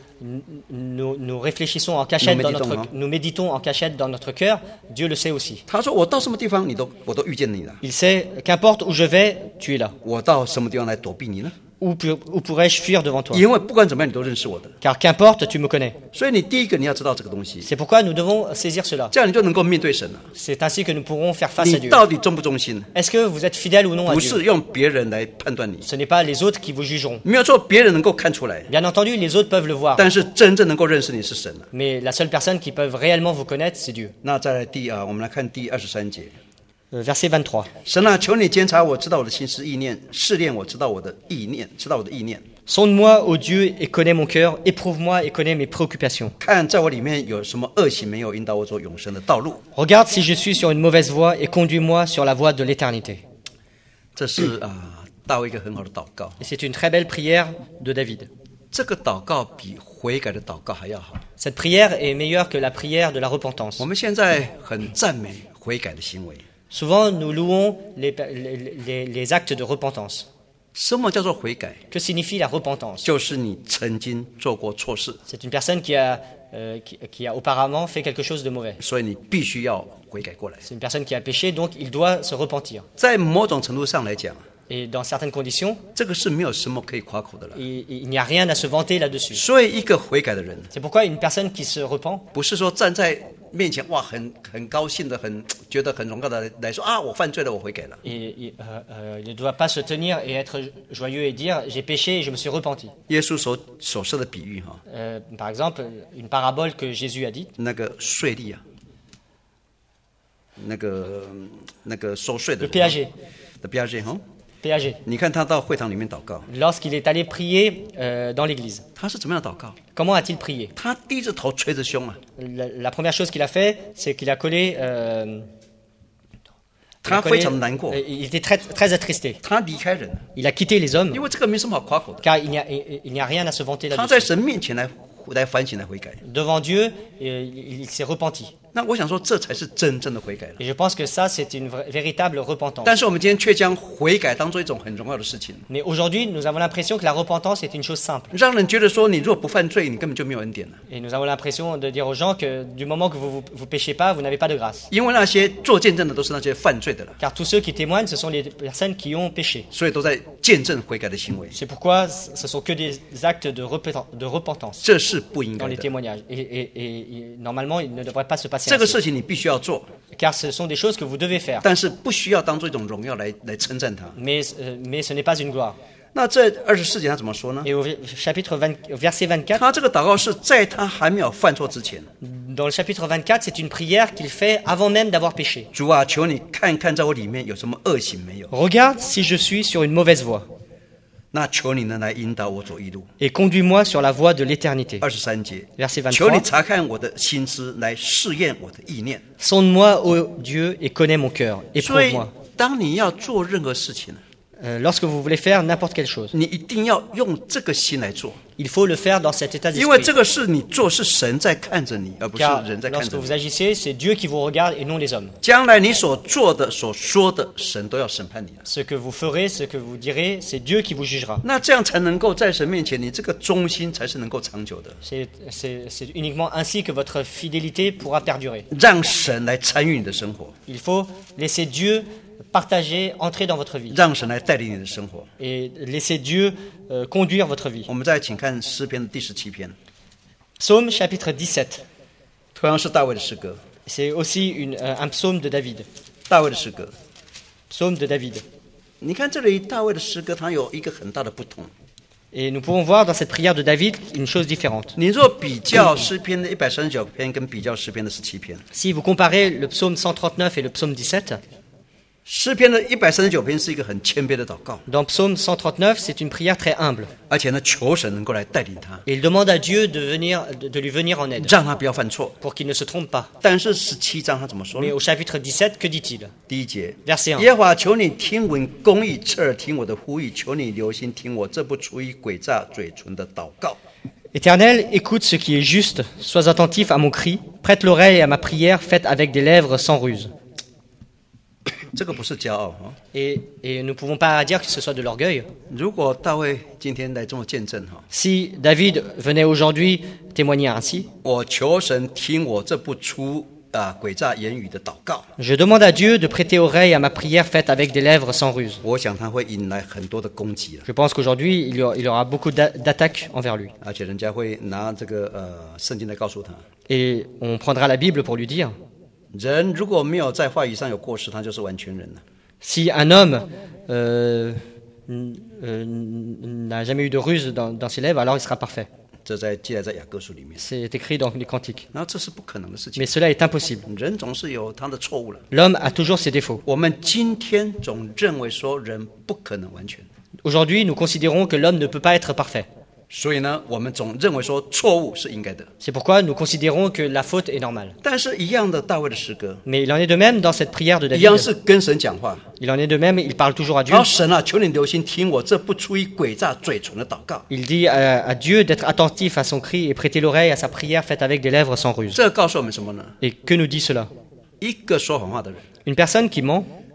Speaker 2: nous réfléchissons en cachette, nous méditons en cachette dans notre cœur, Dieu le sait aussi.
Speaker 1: 他说：“我到什么地方，我都遇见你了。
Speaker 2: Il sait, qu'importe où je vais, tu es là.
Speaker 1: 我到什么地方来躲避你呢？
Speaker 2: Où pourrais-je fuir devant toi?
Speaker 1: 因为不管怎么样，你都认识我的。
Speaker 2: Car qu'importe, tu me connais.
Speaker 1: 所以你第一个你要知道这个东西，
Speaker 2: C'est pourquoi nous devons saisir cela.
Speaker 1: 这样你就能够面对神了。
Speaker 2: C'est ainsi que nous pourrons faire face à
Speaker 1: 你
Speaker 2: Dieu.
Speaker 1: 到底忠不忠心？
Speaker 2: Est-ce que vous êtes fidèle ou non à
Speaker 1: 不
Speaker 2: Dieu?
Speaker 1: 是用别人来判断你，
Speaker 2: Ce n'est pas les autres qui vous jugeront.
Speaker 1: 没有错，别人能够看出来，
Speaker 2: Bien entendu, les autres peuvent le voir.
Speaker 1: 但是真正能够认识你是神了。
Speaker 2: Mais la seule personne qui peut réellement vous connaître, c'est Dieu.
Speaker 1: 那再来我们来看第23节。
Speaker 2: Verset 23.
Speaker 1: 神啊，求你监察我，知道我的心思意念，试炼我，知道我的意念，知道我的意念。
Speaker 2: Sonde-moi, ô Dieu, et connais mon cœur. Éprouve-moi et connais mes préoccupations.
Speaker 1: 看在我里面有什么恶行没有，引导我走永生的道路。
Speaker 2: Regarde si je suis sur une mauvaise voie et conduis-moi sur la voie de l'éternité.
Speaker 1: 这是大卫一个很好的祷告。
Speaker 2: Et c'est une très belle prière de David.
Speaker 1: 这个祷告比悔改的祷告还要好。
Speaker 2: Cette prière est meilleure que la prière de la repentance.
Speaker 1: 我们现在很赞美悔改的行为。
Speaker 2: Souvent, nous louons les actes de repentance.
Speaker 1: 什么叫做悔改？
Speaker 2: Que signifie la repentance?
Speaker 1: 就是你曾经做过错事，
Speaker 2: C'est une personne qui a auparavant fait quelque chose de mauvais.
Speaker 1: 所以你必须要悔改过来。
Speaker 2: C'est une personne qui a péché, donc il doit se repentir.
Speaker 1: 在某种程度上来讲，
Speaker 2: Et dans certaines conditions,
Speaker 1: 这个是没有什么可以夸口的了。
Speaker 2: il n'y a rien à se vanter là-dessus.
Speaker 1: 所以一个悔改的人，
Speaker 2: C'est pourquoi une personne qui se repent,
Speaker 1: 不是说站在面前哇很高兴的觉得很荣耀的来说啊我犯罪了我悔改了。
Speaker 2: il ne doit pas se tenir et être joyeux et dire j'ai péché et je me suis repenti.
Speaker 1: 耶稣所说的比喻哈，
Speaker 2: Par exemple, une parabole que Jésus a dite,
Speaker 1: 那个税吏啊，那个收税的
Speaker 2: le
Speaker 1: 人
Speaker 2: péager.
Speaker 1: 的标志哈，
Speaker 2: péager.
Speaker 1: 你看他到会堂里面祷告，
Speaker 2: Lorsqu'il est allé prier dans l'église,
Speaker 1: 他是怎么样祷告？
Speaker 2: comment a-t-il prié?
Speaker 1: 他低着头捶着胸啊，
Speaker 2: La première chose qu'il a fait, c'est qu'il a collé.
Speaker 1: 他非常难过，
Speaker 2: il était très attristé.
Speaker 1: 他离开人，
Speaker 2: Il a quitté les hommes
Speaker 1: 因为这个没什么好夸口的。
Speaker 2: car il n'y a rien à se vanter
Speaker 1: 他在
Speaker 2: là-dessus.
Speaker 1: 神面前来反省来悔改。
Speaker 2: Devant Dieu, il s'est repenti.
Speaker 1: 那我想说，这才是真正的悔改了。
Speaker 2: Et je pense que ça, c'est une véritable repentance.
Speaker 1: 但是我们今天却将悔改当做一种很荣耀的事情，
Speaker 2: Mais aujourd'hui, nous avons l'impression que la repentance est une chose simple.
Speaker 1: 让人觉得说，你如果不犯罪，你根本就没有恩典了。
Speaker 2: Et nous avons l'impression de dire aux gens que du moment que vous péchez pas, vous n'avez pas de grâce.
Speaker 1: 因为那些做见证的都是那些犯罪的了，
Speaker 2: Car tous ceux qui témoignent, ce sont les personnes qui ont péché.
Speaker 1: 所以都在见证悔改的行为，
Speaker 2: C'est pourquoi ce sont que des actes de repentance
Speaker 1: 这是不应
Speaker 2: dans
Speaker 1: 该
Speaker 2: les
Speaker 1: 的。
Speaker 2: témoignages. Et normalement, il ne devrait pas se passer
Speaker 1: 这个
Speaker 2: ainsi.
Speaker 1: 事情你必须要做，
Speaker 2: Car ce sont des choses que vous devez faire.
Speaker 1: 但是不需要当做一种荣耀来称赞他。
Speaker 2: Mais ce n'est pas une gloire.
Speaker 1: 那这24节他怎么说呢？
Speaker 2: Et au verset 24,
Speaker 1: 他这个祷告是在他还没有犯错之前，
Speaker 2: dans le chapitre 24, c'est une prière qu'il fait avant même d'avoir péché.
Speaker 1: 主啊，求你看看在我里面有什么恶行没有，
Speaker 2: Regarde si je suis sur une mauvaise voie
Speaker 1: 那求你呢来引导我走义路。
Speaker 2: et conduis-moi sur la voie de l'éternité.
Speaker 1: 23节，
Speaker 2: Verset
Speaker 1: 求你
Speaker 2: 23.
Speaker 1: 查看我的心思，来试验我的意念。
Speaker 2: Sonde-moi, ô Dieu, et connais mon cœur.
Speaker 1: 所以
Speaker 2: Éprouve-moi.
Speaker 1: 当你要做任何事情，
Speaker 2: Lorsque vous voulez faire n'importe quelle chose,
Speaker 1: 你一定要用这个心来做，
Speaker 2: il faut le faire dans cet état
Speaker 1: 因为
Speaker 2: d'esprit.
Speaker 1: 这个是你做是神在看着你，而不是
Speaker 2: Car
Speaker 1: 人在看
Speaker 2: lorsque
Speaker 1: 着
Speaker 2: vous
Speaker 1: 你。
Speaker 2: agissez, c'est Dieu qui vous regarde et non les hommes.
Speaker 1: 将来你所做的、所说的，神都要审判你了。
Speaker 2: Ce que vous ferez, ce que vous direz, c'est Dieu qui vous jugera.
Speaker 1: 那这样才能够在神面前，你这个忠心才是能够长久的，
Speaker 2: C'est uniquement ainsi que votre fidélité pourra perdurer.
Speaker 1: 让神来参与你的生活，
Speaker 2: Il faut laisser Dieu partager, entrer dans votre vie.
Speaker 1: 让神来带领你的生活。
Speaker 2: Et laisser Dieu conduire votre vie.
Speaker 1: 我们再请看诗篇的第17篇，
Speaker 2: Psaume chapitre 17.
Speaker 1: 同样是大卫的诗歌。
Speaker 2: C'est aussi un psaume de David.
Speaker 1: 大卫的诗歌，
Speaker 2: Psaume de David.
Speaker 1: 你看这里大卫的诗歌，它有一个很大的不同。
Speaker 2: Et nous pouvons voir dans cette prière de David une chose différente.
Speaker 1: 你若比较诗篇的139篇跟比较诗篇的17篇，
Speaker 2: Si vous comparez le psaume 139 et le psaume 17,
Speaker 1: 诗篇的139篇是一个很谦卑的祷告，
Speaker 2: dans psaume 139, c'est une prière très humble.
Speaker 1: 而且呢，求神能够来带领他，
Speaker 2: Et il demande à Dieu de lui venir en aide
Speaker 1: 让他不要犯错。
Speaker 2: pour qu'il ne se trompe pas.
Speaker 1: 但是17章他怎么说呢
Speaker 2: Mais？au chapitre 17, que dit-il?
Speaker 1: 第1节，
Speaker 2: Verset 1.
Speaker 1: 耶和华，求你听闻公义，侧耳听我的呼吁，求你留心听我这不出于诡诈嘴唇的祷告。
Speaker 2: Éternel, écoute ce qui est juste, sois attentif à mon cri, prête l'oreille à ma prière faite avec des lèvres sans ruse.
Speaker 1: 这个不是骄傲啊！
Speaker 2: Et nous ne pouvons pas dire que ce soit de l'orgueil.
Speaker 1: 如果大卫今天来这么见证哈，
Speaker 2: Si David venait aujourd'hui témoigner ainsi,
Speaker 1: 我求神听我这不出诡诈言语的祷告，
Speaker 2: je demande à Dieu de prêter oreille à ma prière faite avec des lèvres sans ruse.
Speaker 1: 我想他会引来很多的攻击了，
Speaker 2: Je pense qu'aujourd'hui, il y aura beaucoup d'attaques envers lui.
Speaker 1: 而且人家会拿这个圣经来告诉他，
Speaker 2: Et on prendra la Bible pour lui dire,
Speaker 1: 人如果没有在话语上有过失，他就是完全人了。
Speaker 2: si un homme n'a jamais eu de ruse dans ses lèvres, alors il sera parfait.
Speaker 1: 这记载在雅各书里面，
Speaker 2: C'est écrit dans les Cantiques.
Speaker 1: 然后这是不可能的事情
Speaker 2: Mais。cela est impossible.
Speaker 1: 人总是有他的错误了。
Speaker 2: L'homme a toujours ses défauts.
Speaker 1: 我们今天总认为说人不可能完全，
Speaker 2: Aujourd'hui, nous considérons que l'homme ne peut pas être parfait.
Speaker 1: 所以呢，我们总认为说错误是应该的。
Speaker 2: C'est pourquoi nous considérons que la faute est normale.
Speaker 1: 但是，一样的大卫的诗歌，
Speaker 2: Mais il en est de même dans cette prière de
Speaker 1: 一样
Speaker 2: David.
Speaker 1: 是跟神讲话。
Speaker 2: Il en est de même, il parle toujours à Dieu.
Speaker 1: 然后神啊，求你留心听我这不出于诡诈嘴唇的祷告。
Speaker 2: Il dit à Dieu d'être attentif à son cri et prêter l'oreille à sa prière faite avec des lèvres sans ruse.
Speaker 1: 这告诉我们什么呢？
Speaker 2: Et que nous dit cela?
Speaker 1: 一个说谎话的人，
Speaker 2: Une personne qui ment,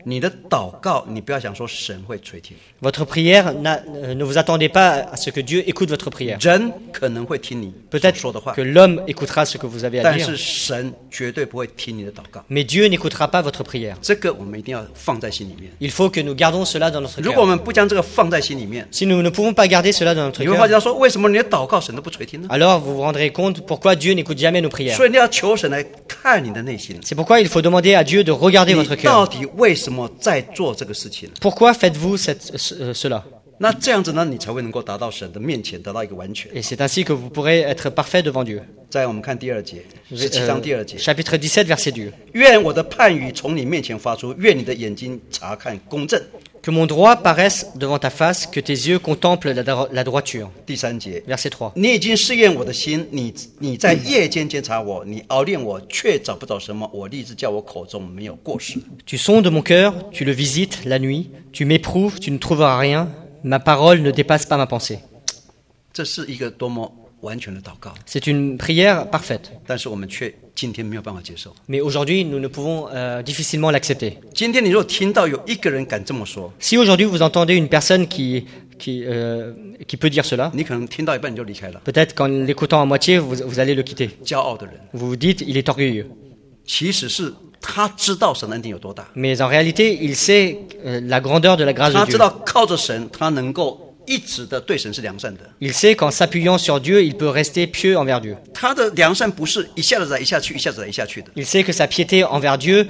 Speaker 1: 你的祷告，你不要想说神会垂听，
Speaker 2: Votre prière, ne vous attendez pas à ce que Dieu écoute votre prière.
Speaker 1: 人可能会听你所
Speaker 2: Peut-être
Speaker 1: 说的话
Speaker 2: que，l'homme écoutera ce que vous avez à
Speaker 1: 但
Speaker 2: dire,
Speaker 1: 是神绝对不会听你的祷告。
Speaker 2: mais Dieu n'écoutera pas votre prière.
Speaker 1: 这个我们一定要放在心里面。
Speaker 2: Il faut que nous gardons cela dans notre
Speaker 1: 如果我
Speaker 2: cœur.
Speaker 1: 们不将这个放在心里面，
Speaker 2: Si nous ne pouvons pas garder cela dans notre
Speaker 1: 你会发
Speaker 2: cœur,
Speaker 1: 现说，为什么你的祷告神都不垂听呢？
Speaker 2: alors vous vous rendrez compte pourquoi Dieu n'écoute jamais nos prières.
Speaker 1: 所以你要求神来看你的内心，
Speaker 2: C'est pourquoi il faut demander à Dieu de regarder
Speaker 1: 你
Speaker 2: votre
Speaker 1: 到
Speaker 2: cœur.
Speaker 1: 底为什么在做这个事情？
Speaker 2: Pourquoi faites-vous cela?
Speaker 1: 那这样子呢，你才会能够达到神的面前，得到一个完全。
Speaker 2: Et c'est ainsi que vous pourrez être parfait devant Dieu.
Speaker 1: 再我们看第二节，17章第二节，
Speaker 2: Chapitre 17, verset 2.
Speaker 1: 愿我的判语从你面前发出，愿你的眼睛察看公正。
Speaker 2: Que mon droit paraisse devant ta face, que tes yeux contemplent la droiture.
Speaker 1: 第三节，
Speaker 2: Verset 3.
Speaker 1: 你已经试验我的心，你在夜间监察我，你熬炼我，却找不着什么。我立志叫我口中没有过失。
Speaker 2: Tu sondes mon cœur, tu le visites la nuit, tu m'éprouves, tu ne trouveras rien, ma parole ne dépasse pas ma pensée.
Speaker 1: 这是一个多么完全的祷告，
Speaker 2: C'est une prière parfaite.
Speaker 1: 但是我们却今天没有办法接受。
Speaker 2: Mais aujourd'hui, nous ne pouvons difficilement l'accepter.
Speaker 1: 今天你如果听到有一个人敢这么说，
Speaker 2: Si aujourd'hui vous entendez une personne qui peut dire cela,
Speaker 1: 你可能听到一半你就离开了。
Speaker 2: peut-être qu'en l'écoutant à moitié, vous allez le quitter.
Speaker 1: 骄傲的人，
Speaker 2: Vous vous dites, il est orgueilleux.
Speaker 1: 其实是他知道神的恩典有多大，
Speaker 2: Mais en réalité, il sait la grandeur de la grâce
Speaker 1: 他
Speaker 2: de
Speaker 1: 知
Speaker 2: Dieu.
Speaker 1: 道靠着神，他能够一直的对神是良善的。
Speaker 2: Il sait qu'en s'appuyant sur Dieu, il peut rester pieux envers Dieu.
Speaker 1: 他的良善不是一下子来一下去，一下子来一下去的。
Speaker 2: Il sait que sa piété envers Dieu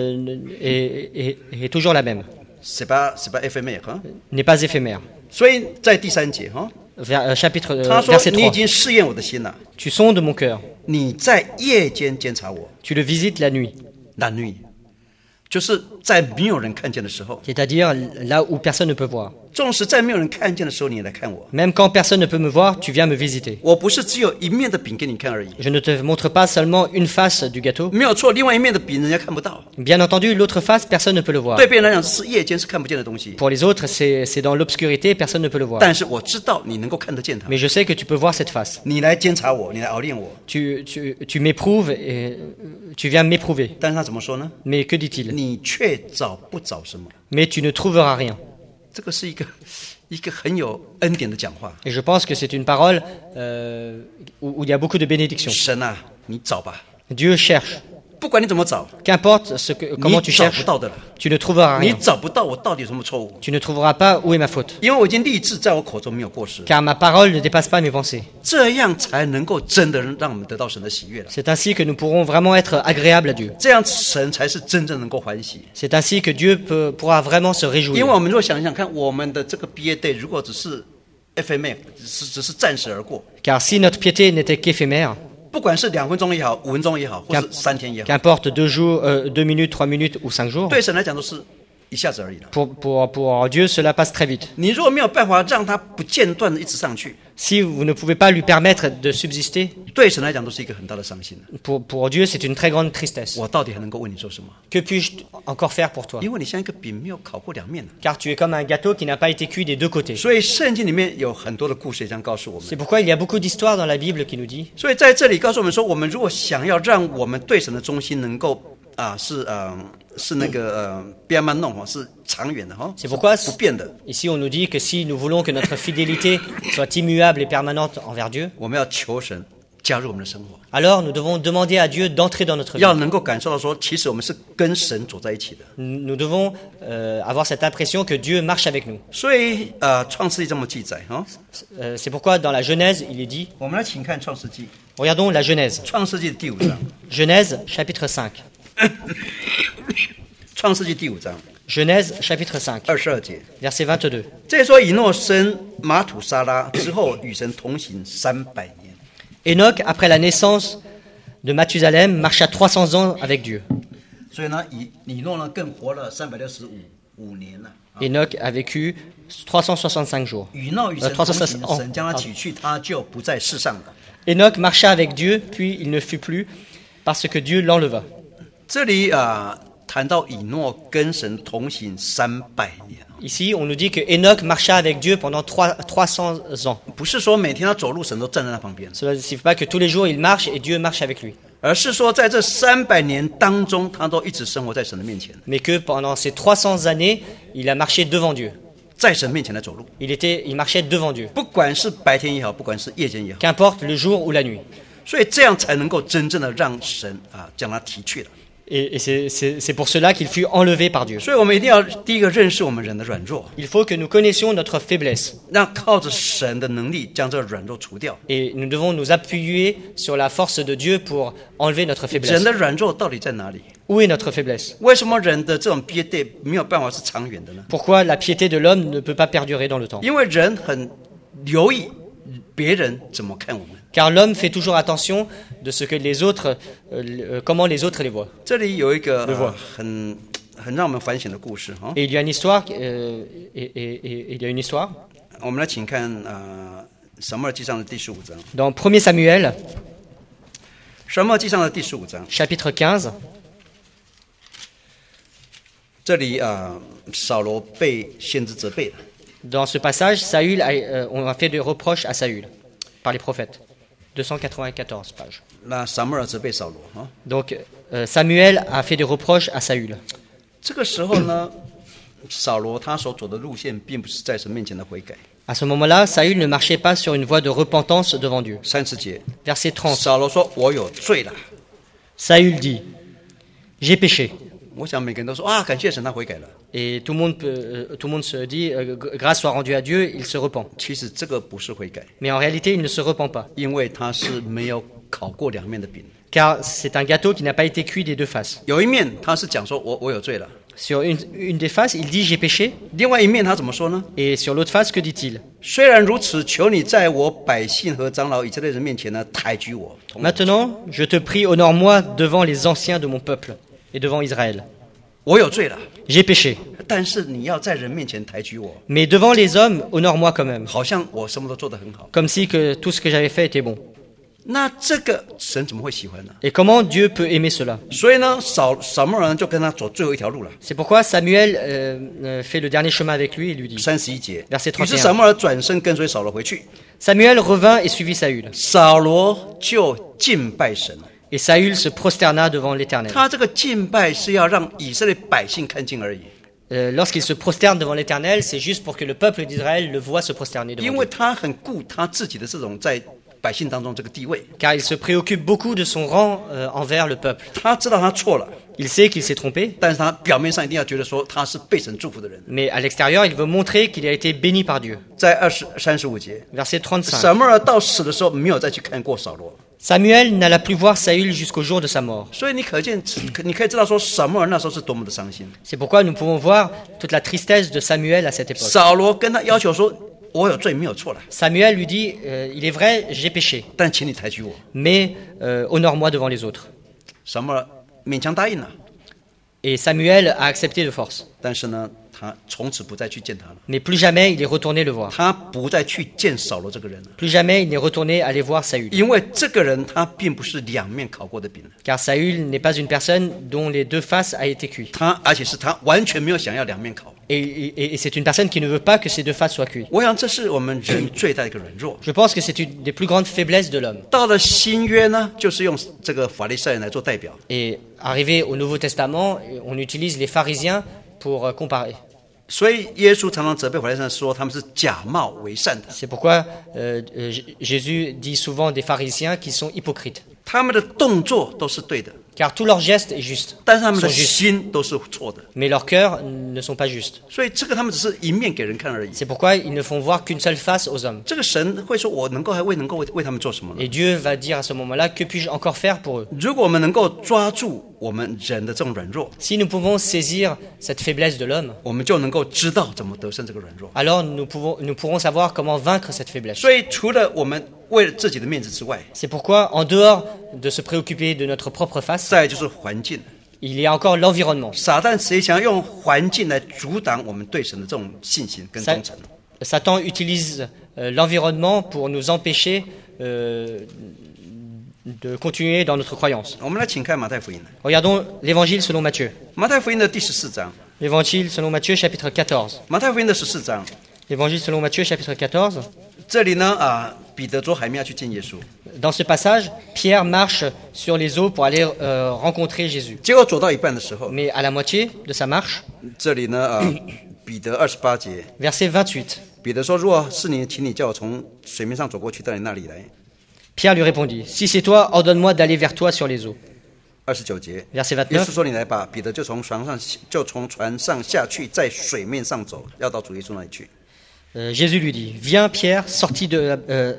Speaker 2: est toujours la même,
Speaker 1: c'est pas éphémère 哈。
Speaker 2: n'est pas éphémère.
Speaker 1: 所以在第三节哈，
Speaker 2: Chapitre
Speaker 1: 他说
Speaker 2: verset
Speaker 1: 你已
Speaker 2: 3.
Speaker 1: 经试验我的心了，
Speaker 2: Tu sondes mon cœur,
Speaker 1: 你在夜间监察我，
Speaker 2: tu le visites la nuit,
Speaker 1: 男女，就是在没有人看见的时候，
Speaker 2: c'est-à-dire là où personne ne peut voir.
Speaker 1: 纵使在没有人看见的时候，你也来看我。
Speaker 2: Même quand personne ne peut me voir, tu viens me visiter.
Speaker 1: 我不是只有一面的饼给你看而已，
Speaker 2: Je ne te montre pas seulement une face du gâteau.
Speaker 1: 没有错，另外一面的饼人家看不到。
Speaker 2: Bien entendu, l'autre face, personne ne peut le voir.
Speaker 1: 对别人来讲是夜间是看不见的东西，
Speaker 2: Pour les autres, c'est dans l'obscurité, personne ne peut le voir.
Speaker 1: 但是我知道你能够看得见它。
Speaker 2: Mais je sais que tu peux voir cette face.
Speaker 1: 你来监察我，你来熬炼我，
Speaker 2: Tu m'éprouves et tu viens m'éprouver.
Speaker 1: 但是他怎么说呢？
Speaker 2: Mais que dit-il?
Speaker 1: 你却找不着什么。
Speaker 2: Mais tu ne trouveras rien.
Speaker 1: 这个是一个很有恩典的讲话。
Speaker 2: Et je pense que c'est une parole où il y a beaucoup de bénédictions.
Speaker 1: 神啊，你找吧，
Speaker 2: Dieu cherche.
Speaker 1: 不管你怎么找，
Speaker 2: Qu'importe comment
Speaker 1: 你
Speaker 2: tu
Speaker 1: 找不
Speaker 2: cherches,
Speaker 1: 到的了。
Speaker 2: tu ne trouveras
Speaker 1: 你
Speaker 2: rien.
Speaker 1: 找不到我到底有什么错误，
Speaker 2: Tu ne trouveras pas où est ma faute.
Speaker 1: 因为我已经立志在我口中没有过失，
Speaker 2: Car ma parole ne dépasse pas mes pensées.
Speaker 1: 这样才能够真的让我们得到神的喜悦了。
Speaker 2: C'est ainsi que nous pourrons vraiment être agréables à Dieu.
Speaker 1: 这样神才是真正能够欢喜。
Speaker 2: C'est ainsi que Dieu pourra vraiment se
Speaker 1: 因为
Speaker 2: réjouir.
Speaker 1: 我们如果想一想看，我们的这个毕业 day 如果只是 FMA， 只是暂时而过，
Speaker 2: Car si notre piété n'était qu'éphémère,
Speaker 1: 不管是2分钟也好，5分钟也好，或是3天也好，
Speaker 2: qu'importe 2 minutes, 3 minutes ou 5 jours,
Speaker 1: 对神来讲都是一下子而已了。
Speaker 2: pour Dieu, cela passe très vite.
Speaker 1: 你如果没有办法让它不间断的一直上去，
Speaker 2: Si vous ne pouvez pas lui permettre de subsister,
Speaker 1: 对神来讲都是一个很大的伤心。
Speaker 2: pour Dieu, c'est une très grande tristesse.
Speaker 1: 我到底还能够为你做什么？
Speaker 2: Que puis-je encore faire pour toi?
Speaker 1: 因为你像一个饼没有烤过两面，
Speaker 2: Car tu es comme un gâteau qui n'a pas été cuit des deux côtés.
Speaker 1: 所以圣经里面有很多的故事这样告诉我们。
Speaker 2: C'est pourquoi il y a beaucoup d'histoires dans la Bible qui nous dit
Speaker 1: 所以在这里告诉我们说，我们如果想要让我们对神的忠心能够是那个不要慢弄哈，是长远的哈，
Speaker 2: C'est pourquoi
Speaker 1: 不变的。
Speaker 2: ici on nous dit que si nous voulons que notre fidélité soit immuable et permanente envers Dieu,
Speaker 1: 我们要求神加入我们的生活，
Speaker 2: alors nous devons demander à Dieu d'entrer dans notre vie.
Speaker 1: 要能够感受到说，其实我们是跟神走在一起的。
Speaker 2: Nous devons avoir cette impression que Dieu marche avec nous.
Speaker 1: 所以创世纪这么记载哈，
Speaker 2: C'est pourquoi dans la Genèse, il est dit,
Speaker 1: 我们来请看创世纪，
Speaker 2: regardons la Genèse.
Speaker 1: 创世纪的第5章，
Speaker 2: Genèse chapitre 5.
Speaker 1: 创世纪第5章
Speaker 2: Genèse chapitre 5,
Speaker 1: 22节，
Speaker 2: verset 22.
Speaker 1: 这里说以诺生马土沙拉之后，与神同行300年。
Speaker 2: Enoch, après la naissance de Mathusalem, marcha 300 ans avec Dieu.
Speaker 1: 所以呢，以诺呢更活了365年了。
Speaker 2: Enoch a vécu 365 jours.
Speaker 1: 以诺与神同行，
Speaker 2: 360
Speaker 1: 神将他取去，他就不在世上了。
Speaker 2: Enoch marcha avec Dieu, puis il ne fut plus, parce que Dieu l'enleva.
Speaker 1: 这里谈到以诺跟神同行300年，
Speaker 2: Ici, on nous dit que Enoch marcha avec Dieu pendant 300 ans.
Speaker 1: 不是说每天他走路神都站在他旁边，
Speaker 2: Cela ne signifie pas que tous les jours il marche et Dieu marche avec lui.
Speaker 1: 而是说在这300年当中，他都一直生活在神的面前，
Speaker 2: mais que pendant ces 300 années, il a marché devant Dieu.
Speaker 1: 在神面前来走路，
Speaker 2: Il marchait devant Dieu,
Speaker 1: 不管是白天也好，不管是夜间也好，
Speaker 2: qu'importe le jour ou la nuit.
Speaker 1: 所以这样才能够真正的让神将他提去了。
Speaker 2: Et c'est pour cela qu'il fut enlevé par Dieu.
Speaker 1: 所以我们一定要第一个认识我们人的软弱，
Speaker 2: Il faut que nous connaissions notre faiblesse.
Speaker 1: 让靠着神的能力将这个软弱除掉。
Speaker 2: Et nous devons nous appuyer sur la force de Dieu pour enlever notre
Speaker 1: 人
Speaker 2: faiblesse.
Speaker 1: 的软弱到底在哪里？
Speaker 2: Où est notre faiblesse?
Speaker 1: 为什么人的这种憋对没有办法是长远的呢？
Speaker 2: Pourquoi la piété de l'homme ne peut pas perdurer dans le temps?
Speaker 1: 因为人很留意别人怎么看我们。
Speaker 2: Car l'homme fait toujours attention de ce que les autres, comment les autres les voient.
Speaker 1: 这里有一个
Speaker 2: 对吧
Speaker 1: 很让我们反省的故事哈。
Speaker 2: Et il y a une histoire, il y a une histoire
Speaker 1: 我们来请看撒母耳记上的第15章。
Speaker 2: dans 1 Samuel,
Speaker 1: 撒母耳记上的第15章，
Speaker 2: chapitre 15.
Speaker 1: 这里扫罗被先知责备了。
Speaker 2: Dans ce passage, on a fait des reproches à Saül par les prophètes. 294 pages.
Speaker 1: 那撒母耳责备扫罗哈。
Speaker 2: Donc Samuel a fait des reproches à Saül.
Speaker 1: 这个时候呢，扫罗他所走的路线并不是在神面前的悔改。
Speaker 2: À ce moment-là, Saül ne marchait pas sur une voie de repentance devant Dieu.
Speaker 1: 30节，
Speaker 2: Verset 30.
Speaker 1: 扫罗说：“我有罪了。
Speaker 2: Saül dit, j'ai péché. ”
Speaker 1: 我想每个人都说啊，感谢神，他悔改了。
Speaker 2: Et tout le monde se dit, grâce soit rendue à Dieu, il se repent.
Speaker 1: 其实这个不是悔改，
Speaker 2: Mais en réalité, il ne se repent pas.
Speaker 1: 因为他是没有烤过两面的饼。
Speaker 2: Car c'est un gâteau qui n'a pas été cuit des deux faces.
Speaker 1: 有一面他是讲说我有罪了，
Speaker 2: Sur une des faces, il dit, j'ai péché.
Speaker 1: 另外一面他怎么说呢？
Speaker 2: Et sur l'autre face, que dit-il?
Speaker 1: 虽然如此，求你在我百姓和长老以色列人面前呢抬举我。
Speaker 2: Maintenant, je te prie, honore-moi devant les anciens de mon peuple et devant Israël.
Speaker 1: 我有罪了，
Speaker 2: J'ai péché.
Speaker 1: 但是你要在人面前抬举我，
Speaker 2: Mais devant les hommes, honore-moi quand même.
Speaker 1: 好像我什么都做得很好。
Speaker 2: Comme si que tout ce que j'avais fait était bon.
Speaker 1: 那这个神怎么会喜欢呢？
Speaker 2: Et comment Dieu peut aimer cela?
Speaker 1: 所以呢，扫母耳就跟他走最后一条路了。
Speaker 2: C'est pourquoi Samuel fait le dernier chemin avec lui et lui dit.
Speaker 1: 31节，
Speaker 2: Verset
Speaker 1: 于是
Speaker 2: 31.
Speaker 1: 扫母耳转身跟随扫罗回去，
Speaker 2: Samuel revint et suivit Saül.
Speaker 1: 扫罗就敬拜神。
Speaker 2: Et Saül se prosterna devant l'Éternel.
Speaker 1: 他这个敬拜是要让以色列百姓看见而已，
Speaker 2: Lorsqu'il se prosterne devant l'Éternel, c'est juste pour que le peuple d'Israël le voie se prosterner
Speaker 1: 因
Speaker 2: devant
Speaker 1: 为
Speaker 2: Dieu.
Speaker 1: 他很顾他自己的这种在百姓当中这个地位，
Speaker 2: Car il se préoccupe beaucoup de son rang envers le peuple.
Speaker 1: 他知道他错了，
Speaker 2: Il sait qu'il s'est trompé,
Speaker 1: 但是他表面上一定要觉得说他是被神祝福的人。
Speaker 2: mais à l'extérieur, il veut montrer qu'il a été béni par Dieu.
Speaker 1: 在35节，
Speaker 2: Verset 35.
Speaker 1: 撒母耳到死的时候没有再去看过扫罗，
Speaker 2: Samuel n'alla plus voir Saül jusqu'au jour de sa mort.
Speaker 1: 所以你可见，你可以知道说撒母耳那时候是多么的伤心。
Speaker 2: C'est pourquoi nous pouvons voir toute la tristesse de Samuel à cette époque.
Speaker 1: 扫罗跟他要求说：“我有罪，没有错了，
Speaker 2: Samuel lui dit, il est vrai, j'ai péché,
Speaker 1: 但请你抬举我。
Speaker 2: mais honore-moi devant les autres. ”
Speaker 1: 撒母耳勉强答应了，
Speaker 2: Et Samuel a accepté de force.
Speaker 1: 但是呢，他从此不再去见他了，
Speaker 2: Mais plus jamais il est retourné le voir.
Speaker 1: 他不再去见扫罗这个人了，
Speaker 2: Plus jamais il n'est retourné aller voir Saül.
Speaker 1: 因为这个人他并不是两面烤过的饼，
Speaker 2: Car Saül n'est pas une personne dont les deux faces a été cuit.
Speaker 1: 而且是他完全没有想要两面烤。
Speaker 2: Et c'est une personne qui ne veut pas que ses deux faces soient cuites.
Speaker 1: 我想这是我们人最大的一个软弱。
Speaker 2: Je pense que c'est une des plus grandes faiblesses de l'homme.
Speaker 1: 到了新约呢，就是用这个法利赛人来做代表。
Speaker 2: Et arrivé au Nouveau Testament, on utilise les pharisiens pour comparer.
Speaker 1: 所以耶稣常常责备法利赛人说他们是假冒为善的，
Speaker 2: C'est pourquoi Jésus dit souvent des pharisiens qui sont hypocrites.
Speaker 1: 他们的动作都是对的，
Speaker 2: Car tout leur geste est juste,
Speaker 1: 但是他们的
Speaker 2: sont justes.
Speaker 1: 心都是错的。
Speaker 2: Mais leurs cœurs ne sont pas justes.
Speaker 1: 所以这个他们只是一面给人看而已。
Speaker 2: C'est pourquoi ils ne font voir qu'une seule face aux hommes.
Speaker 1: 这个神会说：“我能够还未能够为他们做什么呢
Speaker 2: Et Dieu va dire à ce moment-là, que puis-je encore faire pour eux？”
Speaker 1: 如果我们能够抓住我们人的这种软弱，
Speaker 2: Si nous pouvons saisir cette faiblesse de l'homme,
Speaker 1: 我们就能够知道怎么得胜这个软弱。
Speaker 2: alors nous pourrons savoir comment vaincre cette faiblesse.
Speaker 1: 所以除了我们为了自己的面子之外，
Speaker 2: C'est pourquoi, en dehors de se préoccuper de notre propre face,
Speaker 1: 再来就是环境。
Speaker 2: il y a encore l'environnement.
Speaker 1: 撒旦谁想要用环境来阻挡我们对神的这种信心跟忠诚？
Speaker 2: Satan utilise l'environnement pour nous empêcher de continuer dans notre croyance.
Speaker 1: 我们来请看马太福音，
Speaker 2: Regardons l'évangile selon Matthieu.
Speaker 1: 马太福音的第14章，
Speaker 2: L'évangile selon Matthieu, chapitre 14.
Speaker 1: 马太福音的14章，
Speaker 2: L'évangile selon Matthieu, chapitre 14.
Speaker 1: 这里呢彼得走海面要去见耶稣，
Speaker 2: Dans ce passage, Pierre marche sur les eaux pour aller rencontrer Jésus.
Speaker 1: 结果走到一半的时候，
Speaker 2: Mais à la moitié de sa marche,
Speaker 1: 这里呢彼得28节，
Speaker 2: verset 28,
Speaker 1: 彼得说：“如果是你，请你叫我从水面上走过去到你那里来。”
Speaker 2: Pierre lui répondit, « Si c'est toi, ordonne-moi d'aller vers toi sur les eaux. »
Speaker 1: 29节，
Speaker 2: Verset
Speaker 1: 耶稣
Speaker 2: 29,
Speaker 1: 说：“你来吧。”彼得就从船上下去，在水面上走，要到主耶稣那里去。
Speaker 2: Jésus lui dit, « Viens, Pierre, viens. »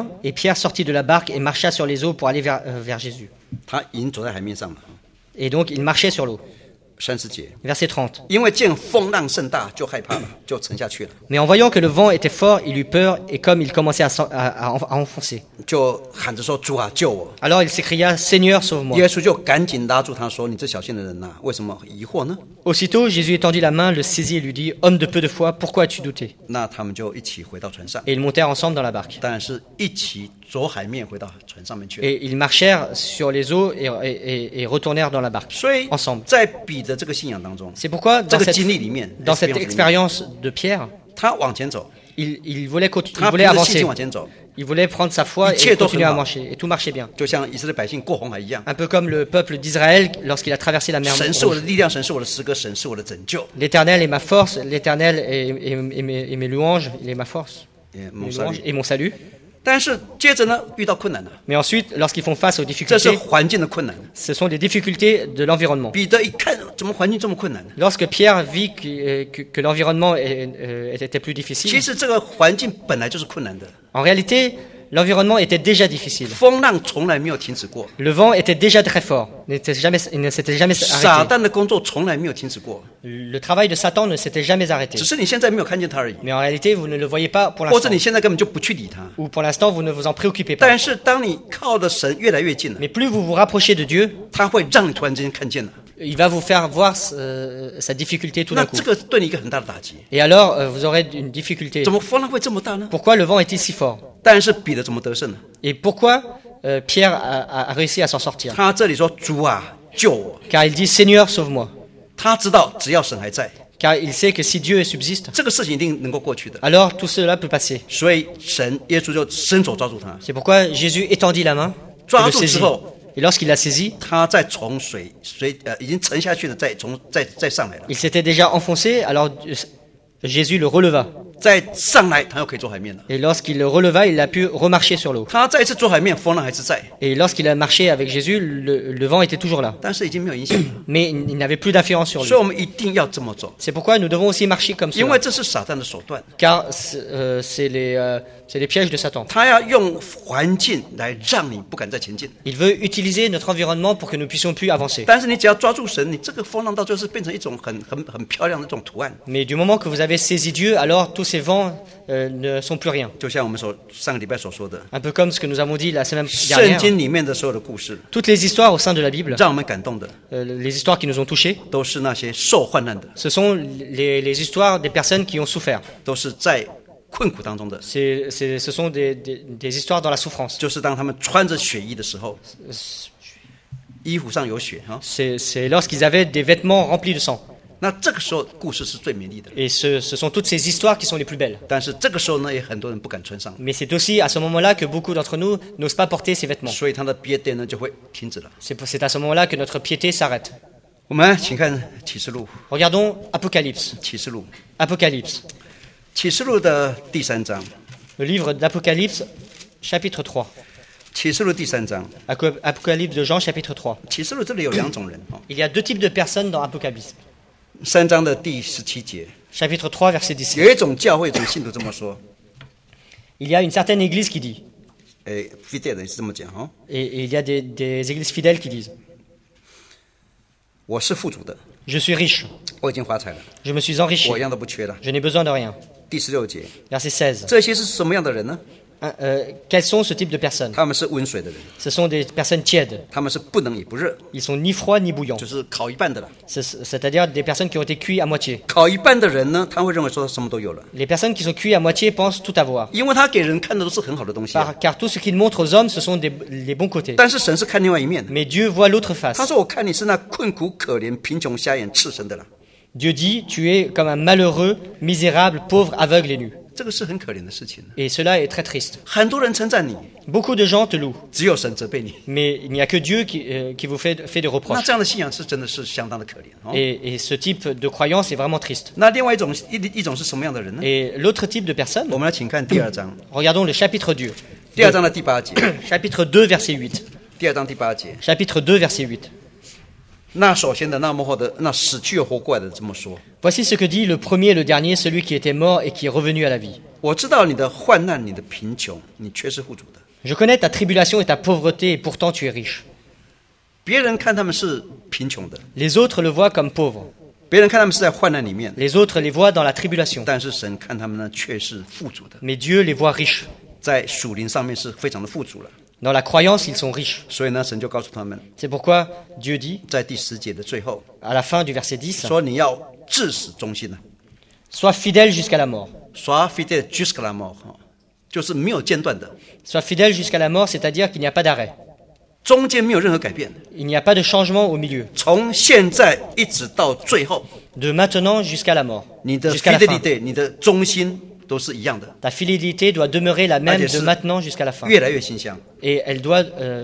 Speaker 2: Et Pierre sortit de la barque et marcha sur les eaux pour aller vers Jésus.
Speaker 1: 他已经走在海面上了。
Speaker 2: Et donc, il marchait sur l'eau.
Speaker 1: 30节，
Speaker 2: Verset 30.
Speaker 1: 因为见风浪甚大，就害怕了，就沉下去了，
Speaker 2: Mais en voyant que le vent était fort, il eut peur, et comme il commençait à enfoncer.
Speaker 1: 就喊着说：“主啊，救我！”
Speaker 2: Alors il s'écria, « Seigneur, sauve-moi. »
Speaker 1: 耶稣就赶紧拉住他说：“你这小信的人呐、为什么疑惑呢
Speaker 2: Aussitôt, Jésus étendit la main, le saisit et lui dit, « Homme de peu de foi, pourquoi as-tu douté ?»
Speaker 1: 那他们就一起回到船上，
Speaker 2: Et ils montèrent ensemble dans la barque.
Speaker 1: 当然是一起走海面回到船上面去了。
Speaker 2: Et ils marchèrent sur les eaux et retournèrent dans la barque,
Speaker 1: 所以
Speaker 2: ensemble.
Speaker 1: 在彼得这个信仰当中，
Speaker 2: C'est pourquoi,
Speaker 1: 这个经历里面，
Speaker 2: dans cette expérience de Pierre,
Speaker 1: 他往前走，
Speaker 2: il voulait
Speaker 1: 他凭
Speaker 2: avancer.
Speaker 1: 着信心往前走，
Speaker 2: Il voulait prendre sa foi
Speaker 1: Il
Speaker 2: et continuer à
Speaker 1: totalement.
Speaker 2: marcher. Et tout marchait bien.
Speaker 1: 就像以色列百姓过红海一样。
Speaker 2: Un peu comme le peuple d'Israël lorsqu'il a traversé la mer
Speaker 1: 神是我
Speaker 2: Rouge.
Speaker 1: 的力量，神是我的诗歌，神是我的拯救。
Speaker 2: L'Éternel est ma force, l'Éternel est mes louanges, il est ma force,
Speaker 1: 蒙
Speaker 2: mes
Speaker 1: 上
Speaker 2: louanges
Speaker 1: 帝
Speaker 2: et mon salut.
Speaker 1: 但是接着呢，遇到困难了，
Speaker 2: Mais ensuite, lorsqu'ils font face aux
Speaker 1: 这是
Speaker 2: difficultés,
Speaker 1: 环境的困难。
Speaker 2: ce sont des difficultés de l'environnement.
Speaker 1: 彼得一看，怎么环境这么困难呢？
Speaker 2: Lorsque Pierre vit que l'environnement était plus
Speaker 1: 其
Speaker 2: difficile,
Speaker 1: 实这个环境本来就是困难的，
Speaker 2: en réalité, l'environnement était déjà difficile.
Speaker 1: 风浪从来没有停止过，
Speaker 2: Le vent était déjà très fort. Il ne s'était jamais
Speaker 1: 撒
Speaker 2: arrêté.
Speaker 1: 旦的工作从来没有停止过，
Speaker 2: Le travail de Satan ne s'était jamais arrêté.
Speaker 1: 只是你现在没有看见他而已，
Speaker 2: Mais en réalité, vous ne le voyez pas pour
Speaker 1: 或者
Speaker 2: l'instant.
Speaker 1: 你现在根本就不去理他。
Speaker 2: Ou pour l'instant, vous ne vous en préoccupez pas.
Speaker 1: 但是当你靠的神越来越近了，
Speaker 2: Mais plus vous vous rapprochez de Dieu,
Speaker 1: 他会让你突然之间看见了，
Speaker 2: il va vous faire voir sa difficulté tout
Speaker 1: 那
Speaker 2: d'un coup.
Speaker 1: 这个对你一个很大的打击。
Speaker 2: Et alors, vous aurez une difficulté.
Speaker 1: 怎么风浪会这么大呢？
Speaker 2: Pourquoi le vent est si fort?
Speaker 1: 但是彼得怎么得胜呢？
Speaker 2: Et pourquoi Pierre a réussi à s'en sortir?
Speaker 1: 他这里说：“主啊，救我！”
Speaker 2: Car il dit, Seigneur, sauve-moi.
Speaker 1: 他知道只要神还在，
Speaker 2: Car il sait que si Dieu subsiste,
Speaker 1: 这个事情一定能够过去的。
Speaker 2: alors tout cela peut passer.
Speaker 1: 所以耶稣就伸手抓住他，
Speaker 2: C'est pourquoi Jésus étendit la main, et
Speaker 1: 抓
Speaker 2: le
Speaker 1: 住之
Speaker 2: saisit.
Speaker 1: 后，
Speaker 2: Et lorsqu'il l'a saisi,
Speaker 1: 他再从已经沉下去了，再上来了，
Speaker 2: il s'était déjà enfoncé, alors Jésus le releva.
Speaker 1: 再上来他又可以坐海面了。
Speaker 2: Et lorsqu'il le releva, il a pu remarcher sur l'eau.
Speaker 1: 他再一次坐海面，风浪还是在，
Speaker 2: Et lorsqu'il a marché avec Jésus, le vent était toujours là.
Speaker 1: 但是已经没有影响了。
Speaker 2: Mais il n'avait plus d'influence sur lui.
Speaker 1: 所以我们一定要这么做，
Speaker 2: C'est pourquoi nous devons aussi marcher comme
Speaker 1: 因为
Speaker 2: cela.
Speaker 1: 这是撒旦的手段，
Speaker 2: Car c'est les pièges de Satan.
Speaker 1: 他要用环境来让你不敢再前进。
Speaker 2: Il veut utiliser notre environnement pour que nous puissions plus avancer.
Speaker 1: 但是你只要抓住神，你这个风浪到最后是变成一种很漂亮的这种图案，
Speaker 2: Mais du moment que vous avez saisi Dieu, alors tous ces vents ne sont plus rien.
Speaker 1: 就像我们上个礼拜所说的，
Speaker 2: Un peu comme ce que nous avons dit la semaine
Speaker 1: 圣
Speaker 2: dernière.
Speaker 1: 经里面的所有的故事，
Speaker 2: Toutes les histoires au sein de la Bible,
Speaker 1: 让我们感动的，
Speaker 2: les histoires qui nous ont touchés,
Speaker 1: 都是那些受患难的，
Speaker 2: ce sont les histoires des personnes qui ont souffert.
Speaker 1: 都是在困苦当中的，
Speaker 2: Ce sont des histoires dans la souffrance.
Speaker 1: 就是当他们穿着血衣的时候，衣服上有血哈，
Speaker 2: C'est lorsqu'ils avaient des vêtements remplis de sang.
Speaker 1: 那这个时候故事是最美丽的。
Speaker 2: Et ce sont toutes ces histoires qui sont les plus belles.
Speaker 1: 但是这个时候呢，也很多人不敢穿上，
Speaker 2: Mais c'est aussi à ce moment-là que beaucoup d'entre nous n'osent pas porter ces vêtements.
Speaker 1: 所以他的憋电呢就会停止了。
Speaker 2: C'est à ce moment-là que notre piété s'arrête.
Speaker 1: 我们请看启示录，
Speaker 2: Regardons Apocalypse.
Speaker 1: 启示录，
Speaker 2: Apocalypse.
Speaker 1: 启示录的第3章，
Speaker 2: Le livre d'Apocalypse, chapitre 3.
Speaker 1: 启示录第3章，
Speaker 2: Apocalypse de Jean, chapitre 3.
Speaker 1: 启示录这里有2种人哦。
Speaker 2: Il y a deux types de personnes dans Apocalypse.
Speaker 1: 3章的第17节，
Speaker 2: Chapitre 3, verset 17.
Speaker 1: 有一种教会，有一种信徒这么说，
Speaker 2: Il y a une certaine église qui dit,
Speaker 1: 非得人是这么讲哦，
Speaker 2: et il y a des églises fidèles qui disent,
Speaker 1: 我是富足的，
Speaker 2: je suis riche,
Speaker 1: 我已经发财了，
Speaker 2: je me suis enrichi,
Speaker 1: 我一样都不缺了。
Speaker 2: je n'ai besoin de rien.
Speaker 1: 第16节，
Speaker 2: Verset 16.
Speaker 1: 这些是什么样的人呢？
Speaker 2: Quels sont ce type de personnes?
Speaker 1: 他们是温水的人，
Speaker 2: Ce sont des personnes tièdes.
Speaker 1: 他们是不冷也不热，
Speaker 2: Ils sont ni froids ni bouillants.
Speaker 1: 就是烤一半的了。
Speaker 2: C'est-à-dire des personnes qui ont été cuites à moitié.
Speaker 1: 烤一半的人呢，他会认为说他什么都有了，
Speaker 2: Les personnes qui sont cuites à moitié pensent tout avoir.
Speaker 1: 因为他给人看的都是很好的东西啊。
Speaker 2: Car tout ce qu'il montre aux hommes, ce sont les bons côtés.
Speaker 1: 但是神是看另外一面的。
Speaker 2: Mais Dieu voit l'autre face.
Speaker 1: 他说：“我看你是那困苦可怜、贫穷瞎眼、赤身的了。
Speaker 2: Dieu dit, tu es comme un malheureux, misérable, pauvre, aveugle et nu.
Speaker 1: 这个是很可怜的事情。
Speaker 2: Et cela est très triste.
Speaker 1: 很多人称赞你，
Speaker 2: Beaucoup de gens te louent,
Speaker 1: 只有神责备你。
Speaker 2: mais il n'y a que Dieu qui vous fait des
Speaker 1: 那
Speaker 2: reproches.
Speaker 1: 这样的信仰是真的是相当的可怜哦。
Speaker 2: Et ce type de croyance est vraiment triste.
Speaker 1: 那另外一种是什么样的人呢？
Speaker 2: Et l'autre type de personne,
Speaker 1: 我们来请看第2章，
Speaker 2: regardons le chapitre 2.
Speaker 1: 第2章的第8节，
Speaker 2: Chapitre 2, verset 8.
Speaker 1: 第2章第8节。
Speaker 2: Chapitre 2, verset 8.
Speaker 1: 那首先的，那幕后的，那死去又活过来的这么说：
Speaker 2: Voici ce que dit le premier et le dernier, celui qui était mort et qui est revenu à la vie.
Speaker 1: 我知道你的患难，你的贫穷，你却是富足的。
Speaker 2: Je connais ta tribulation et ta pauvreté, et pourtant tu es riche.
Speaker 1: 别人看他们是贫穷的，
Speaker 2: Les autres le voient comme pauvre.
Speaker 1: 别人看他们是在患难里面，
Speaker 2: Les autres les voient dans la tribulation.
Speaker 1: 但是神看他们呢却是富足的，
Speaker 2: Mais Dieu les voit riches.
Speaker 1: 在属灵上面是非常的富足了。
Speaker 2: Dans la croyance, ils sont riches.
Speaker 1: 所以呢，神就告诉他们，
Speaker 2: C'est pourquoi Dieu dit,
Speaker 1: 在第10节的最后，
Speaker 2: à la fin du verset 10,
Speaker 1: 说你要至死忠心呢，
Speaker 2: Sois fidèle jusqu'à la mort.
Speaker 1: sois fidèle jusqu'à la mort，就是没有间断的，
Speaker 2: Sois fidèle jusqu'à la mort, c'est-à-dire qu'il n'y a pas d'arrêt.
Speaker 1: 中间没有任何改变，
Speaker 2: Il n'y a pas de changement au milieu.
Speaker 1: 从现在一直到最后，
Speaker 2: De maintenant jusqu'à la mort.
Speaker 1: 你的
Speaker 2: Jusqu'à la fin.
Speaker 1: fidelity，你的忠心都是一样的，
Speaker 2: Ta fidélité doit demeurer la même de maintenant jusqu'à la fin.
Speaker 1: 越来越馨香。
Speaker 2: Et elle doit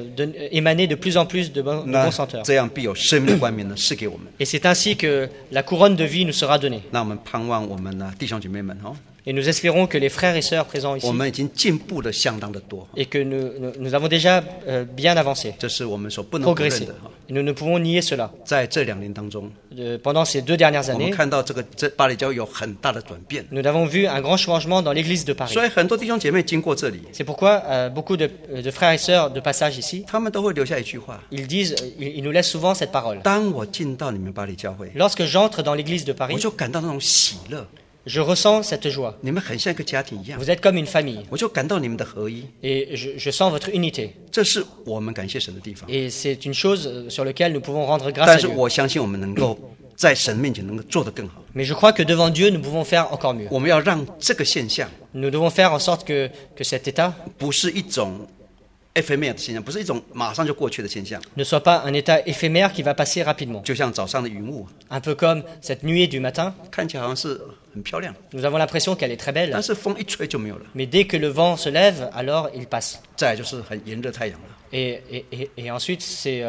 Speaker 2: émaner de plus en plus de
Speaker 1: 那
Speaker 2: bons senteurs.
Speaker 1: 这样必有生命的冠冕呢赐给我们。
Speaker 2: Et c'est ainsi que la couronne de vie nous sera donnée.
Speaker 1: 那我们盼望我们呢弟兄姐妹们
Speaker 2: Et nous espérons que les frères et sœurs présents ici,
Speaker 1: 我们已经进步的相当的多，
Speaker 2: et que nous avons déjà bien avancé,
Speaker 1: 这是我们所不能否认
Speaker 2: progressé.
Speaker 1: 的。
Speaker 2: Et nous ne pouvons nier cela.
Speaker 1: 在这2年当中，
Speaker 2: Pendant ces 2 dernières
Speaker 1: 我们
Speaker 2: années,
Speaker 1: 看到这巴黎教会有很大的转变，
Speaker 2: nous avons vu un grand changement dans l'église de Paris.
Speaker 1: 所以很多弟兄姐妹经过这里，
Speaker 2: C'est pourquoi beaucoup de frères et sœurs de passage ici,
Speaker 1: 他们都会留下一句话：
Speaker 2: ils disent, ils nous laissent souvent cette parole.
Speaker 1: 当我进到你们巴黎教会，
Speaker 2: Lorsque j'entre dans l'église de
Speaker 1: 我
Speaker 2: Paris,
Speaker 1: 就感到那种喜乐，
Speaker 2: je ressens cette joie.
Speaker 1: 你们很像一个家庭一样，
Speaker 2: Vous êtes comme une famille.
Speaker 1: 我就感到你们的合一，
Speaker 2: Et je sens votre unité.
Speaker 1: 这是我们感谢神的地方。
Speaker 2: Et c'est une chose sur laquelle nous pouvons rendre grâce
Speaker 1: 但
Speaker 2: à
Speaker 1: 是
Speaker 2: Dieu.
Speaker 1: 我相信我们能够在神面前能够做得更好。
Speaker 2: Mais je crois que devant Dieu, nous pouvons faire encore mieux.
Speaker 1: 我们要让这个现象
Speaker 2: Nous devons faire en sorte que cet état
Speaker 1: 不是一种 ephemeral 的现象，不是一种马上就过去的现象，
Speaker 2: ne soit pas un état éphémère qui va passer rapidement.
Speaker 1: 就像早上的云雾，
Speaker 2: Un peu comme cette nuée du matin,
Speaker 1: 看起来好像是很漂亮，
Speaker 2: nous avons l'impression qu'elle est très belle,
Speaker 1: 但是风一吹就没有了。
Speaker 2: mais dès que le vent se lève, alors il passe.
Speaker 1: 再来就是很炎热太阳了，
Speaker 2: Et ensuite, c'est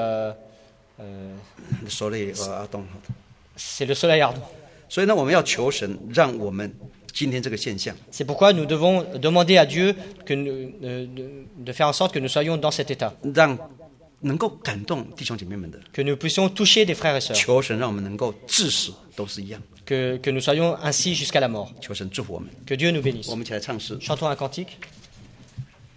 Speaker 1: 所以动。
Speaker 2: c'est le soleil ardent.
Speaker 1: 所以呢，我们要求神，让我们今天这个现象，
Speaker 2: C'est pourquoi nous devons demander à Dieu de faire en sorte que nous soyons dans cet état,
Speaker 1: 让能够感动弟兄姐妹们的，
Speaker 2: que nous puissions toucher des frères et sœurs,
Speaker 1: 求神让我们能够至死都是一样。
Speaker 2: que nous soyons ainsi jusqu'à la mort.
Speaker 1: 求神祝福我们。
Speaker 2: Que Dieu nous bénisse.
Speaker 1: 我们一起来唱诗。
Speaker 2: Chantons un cantique.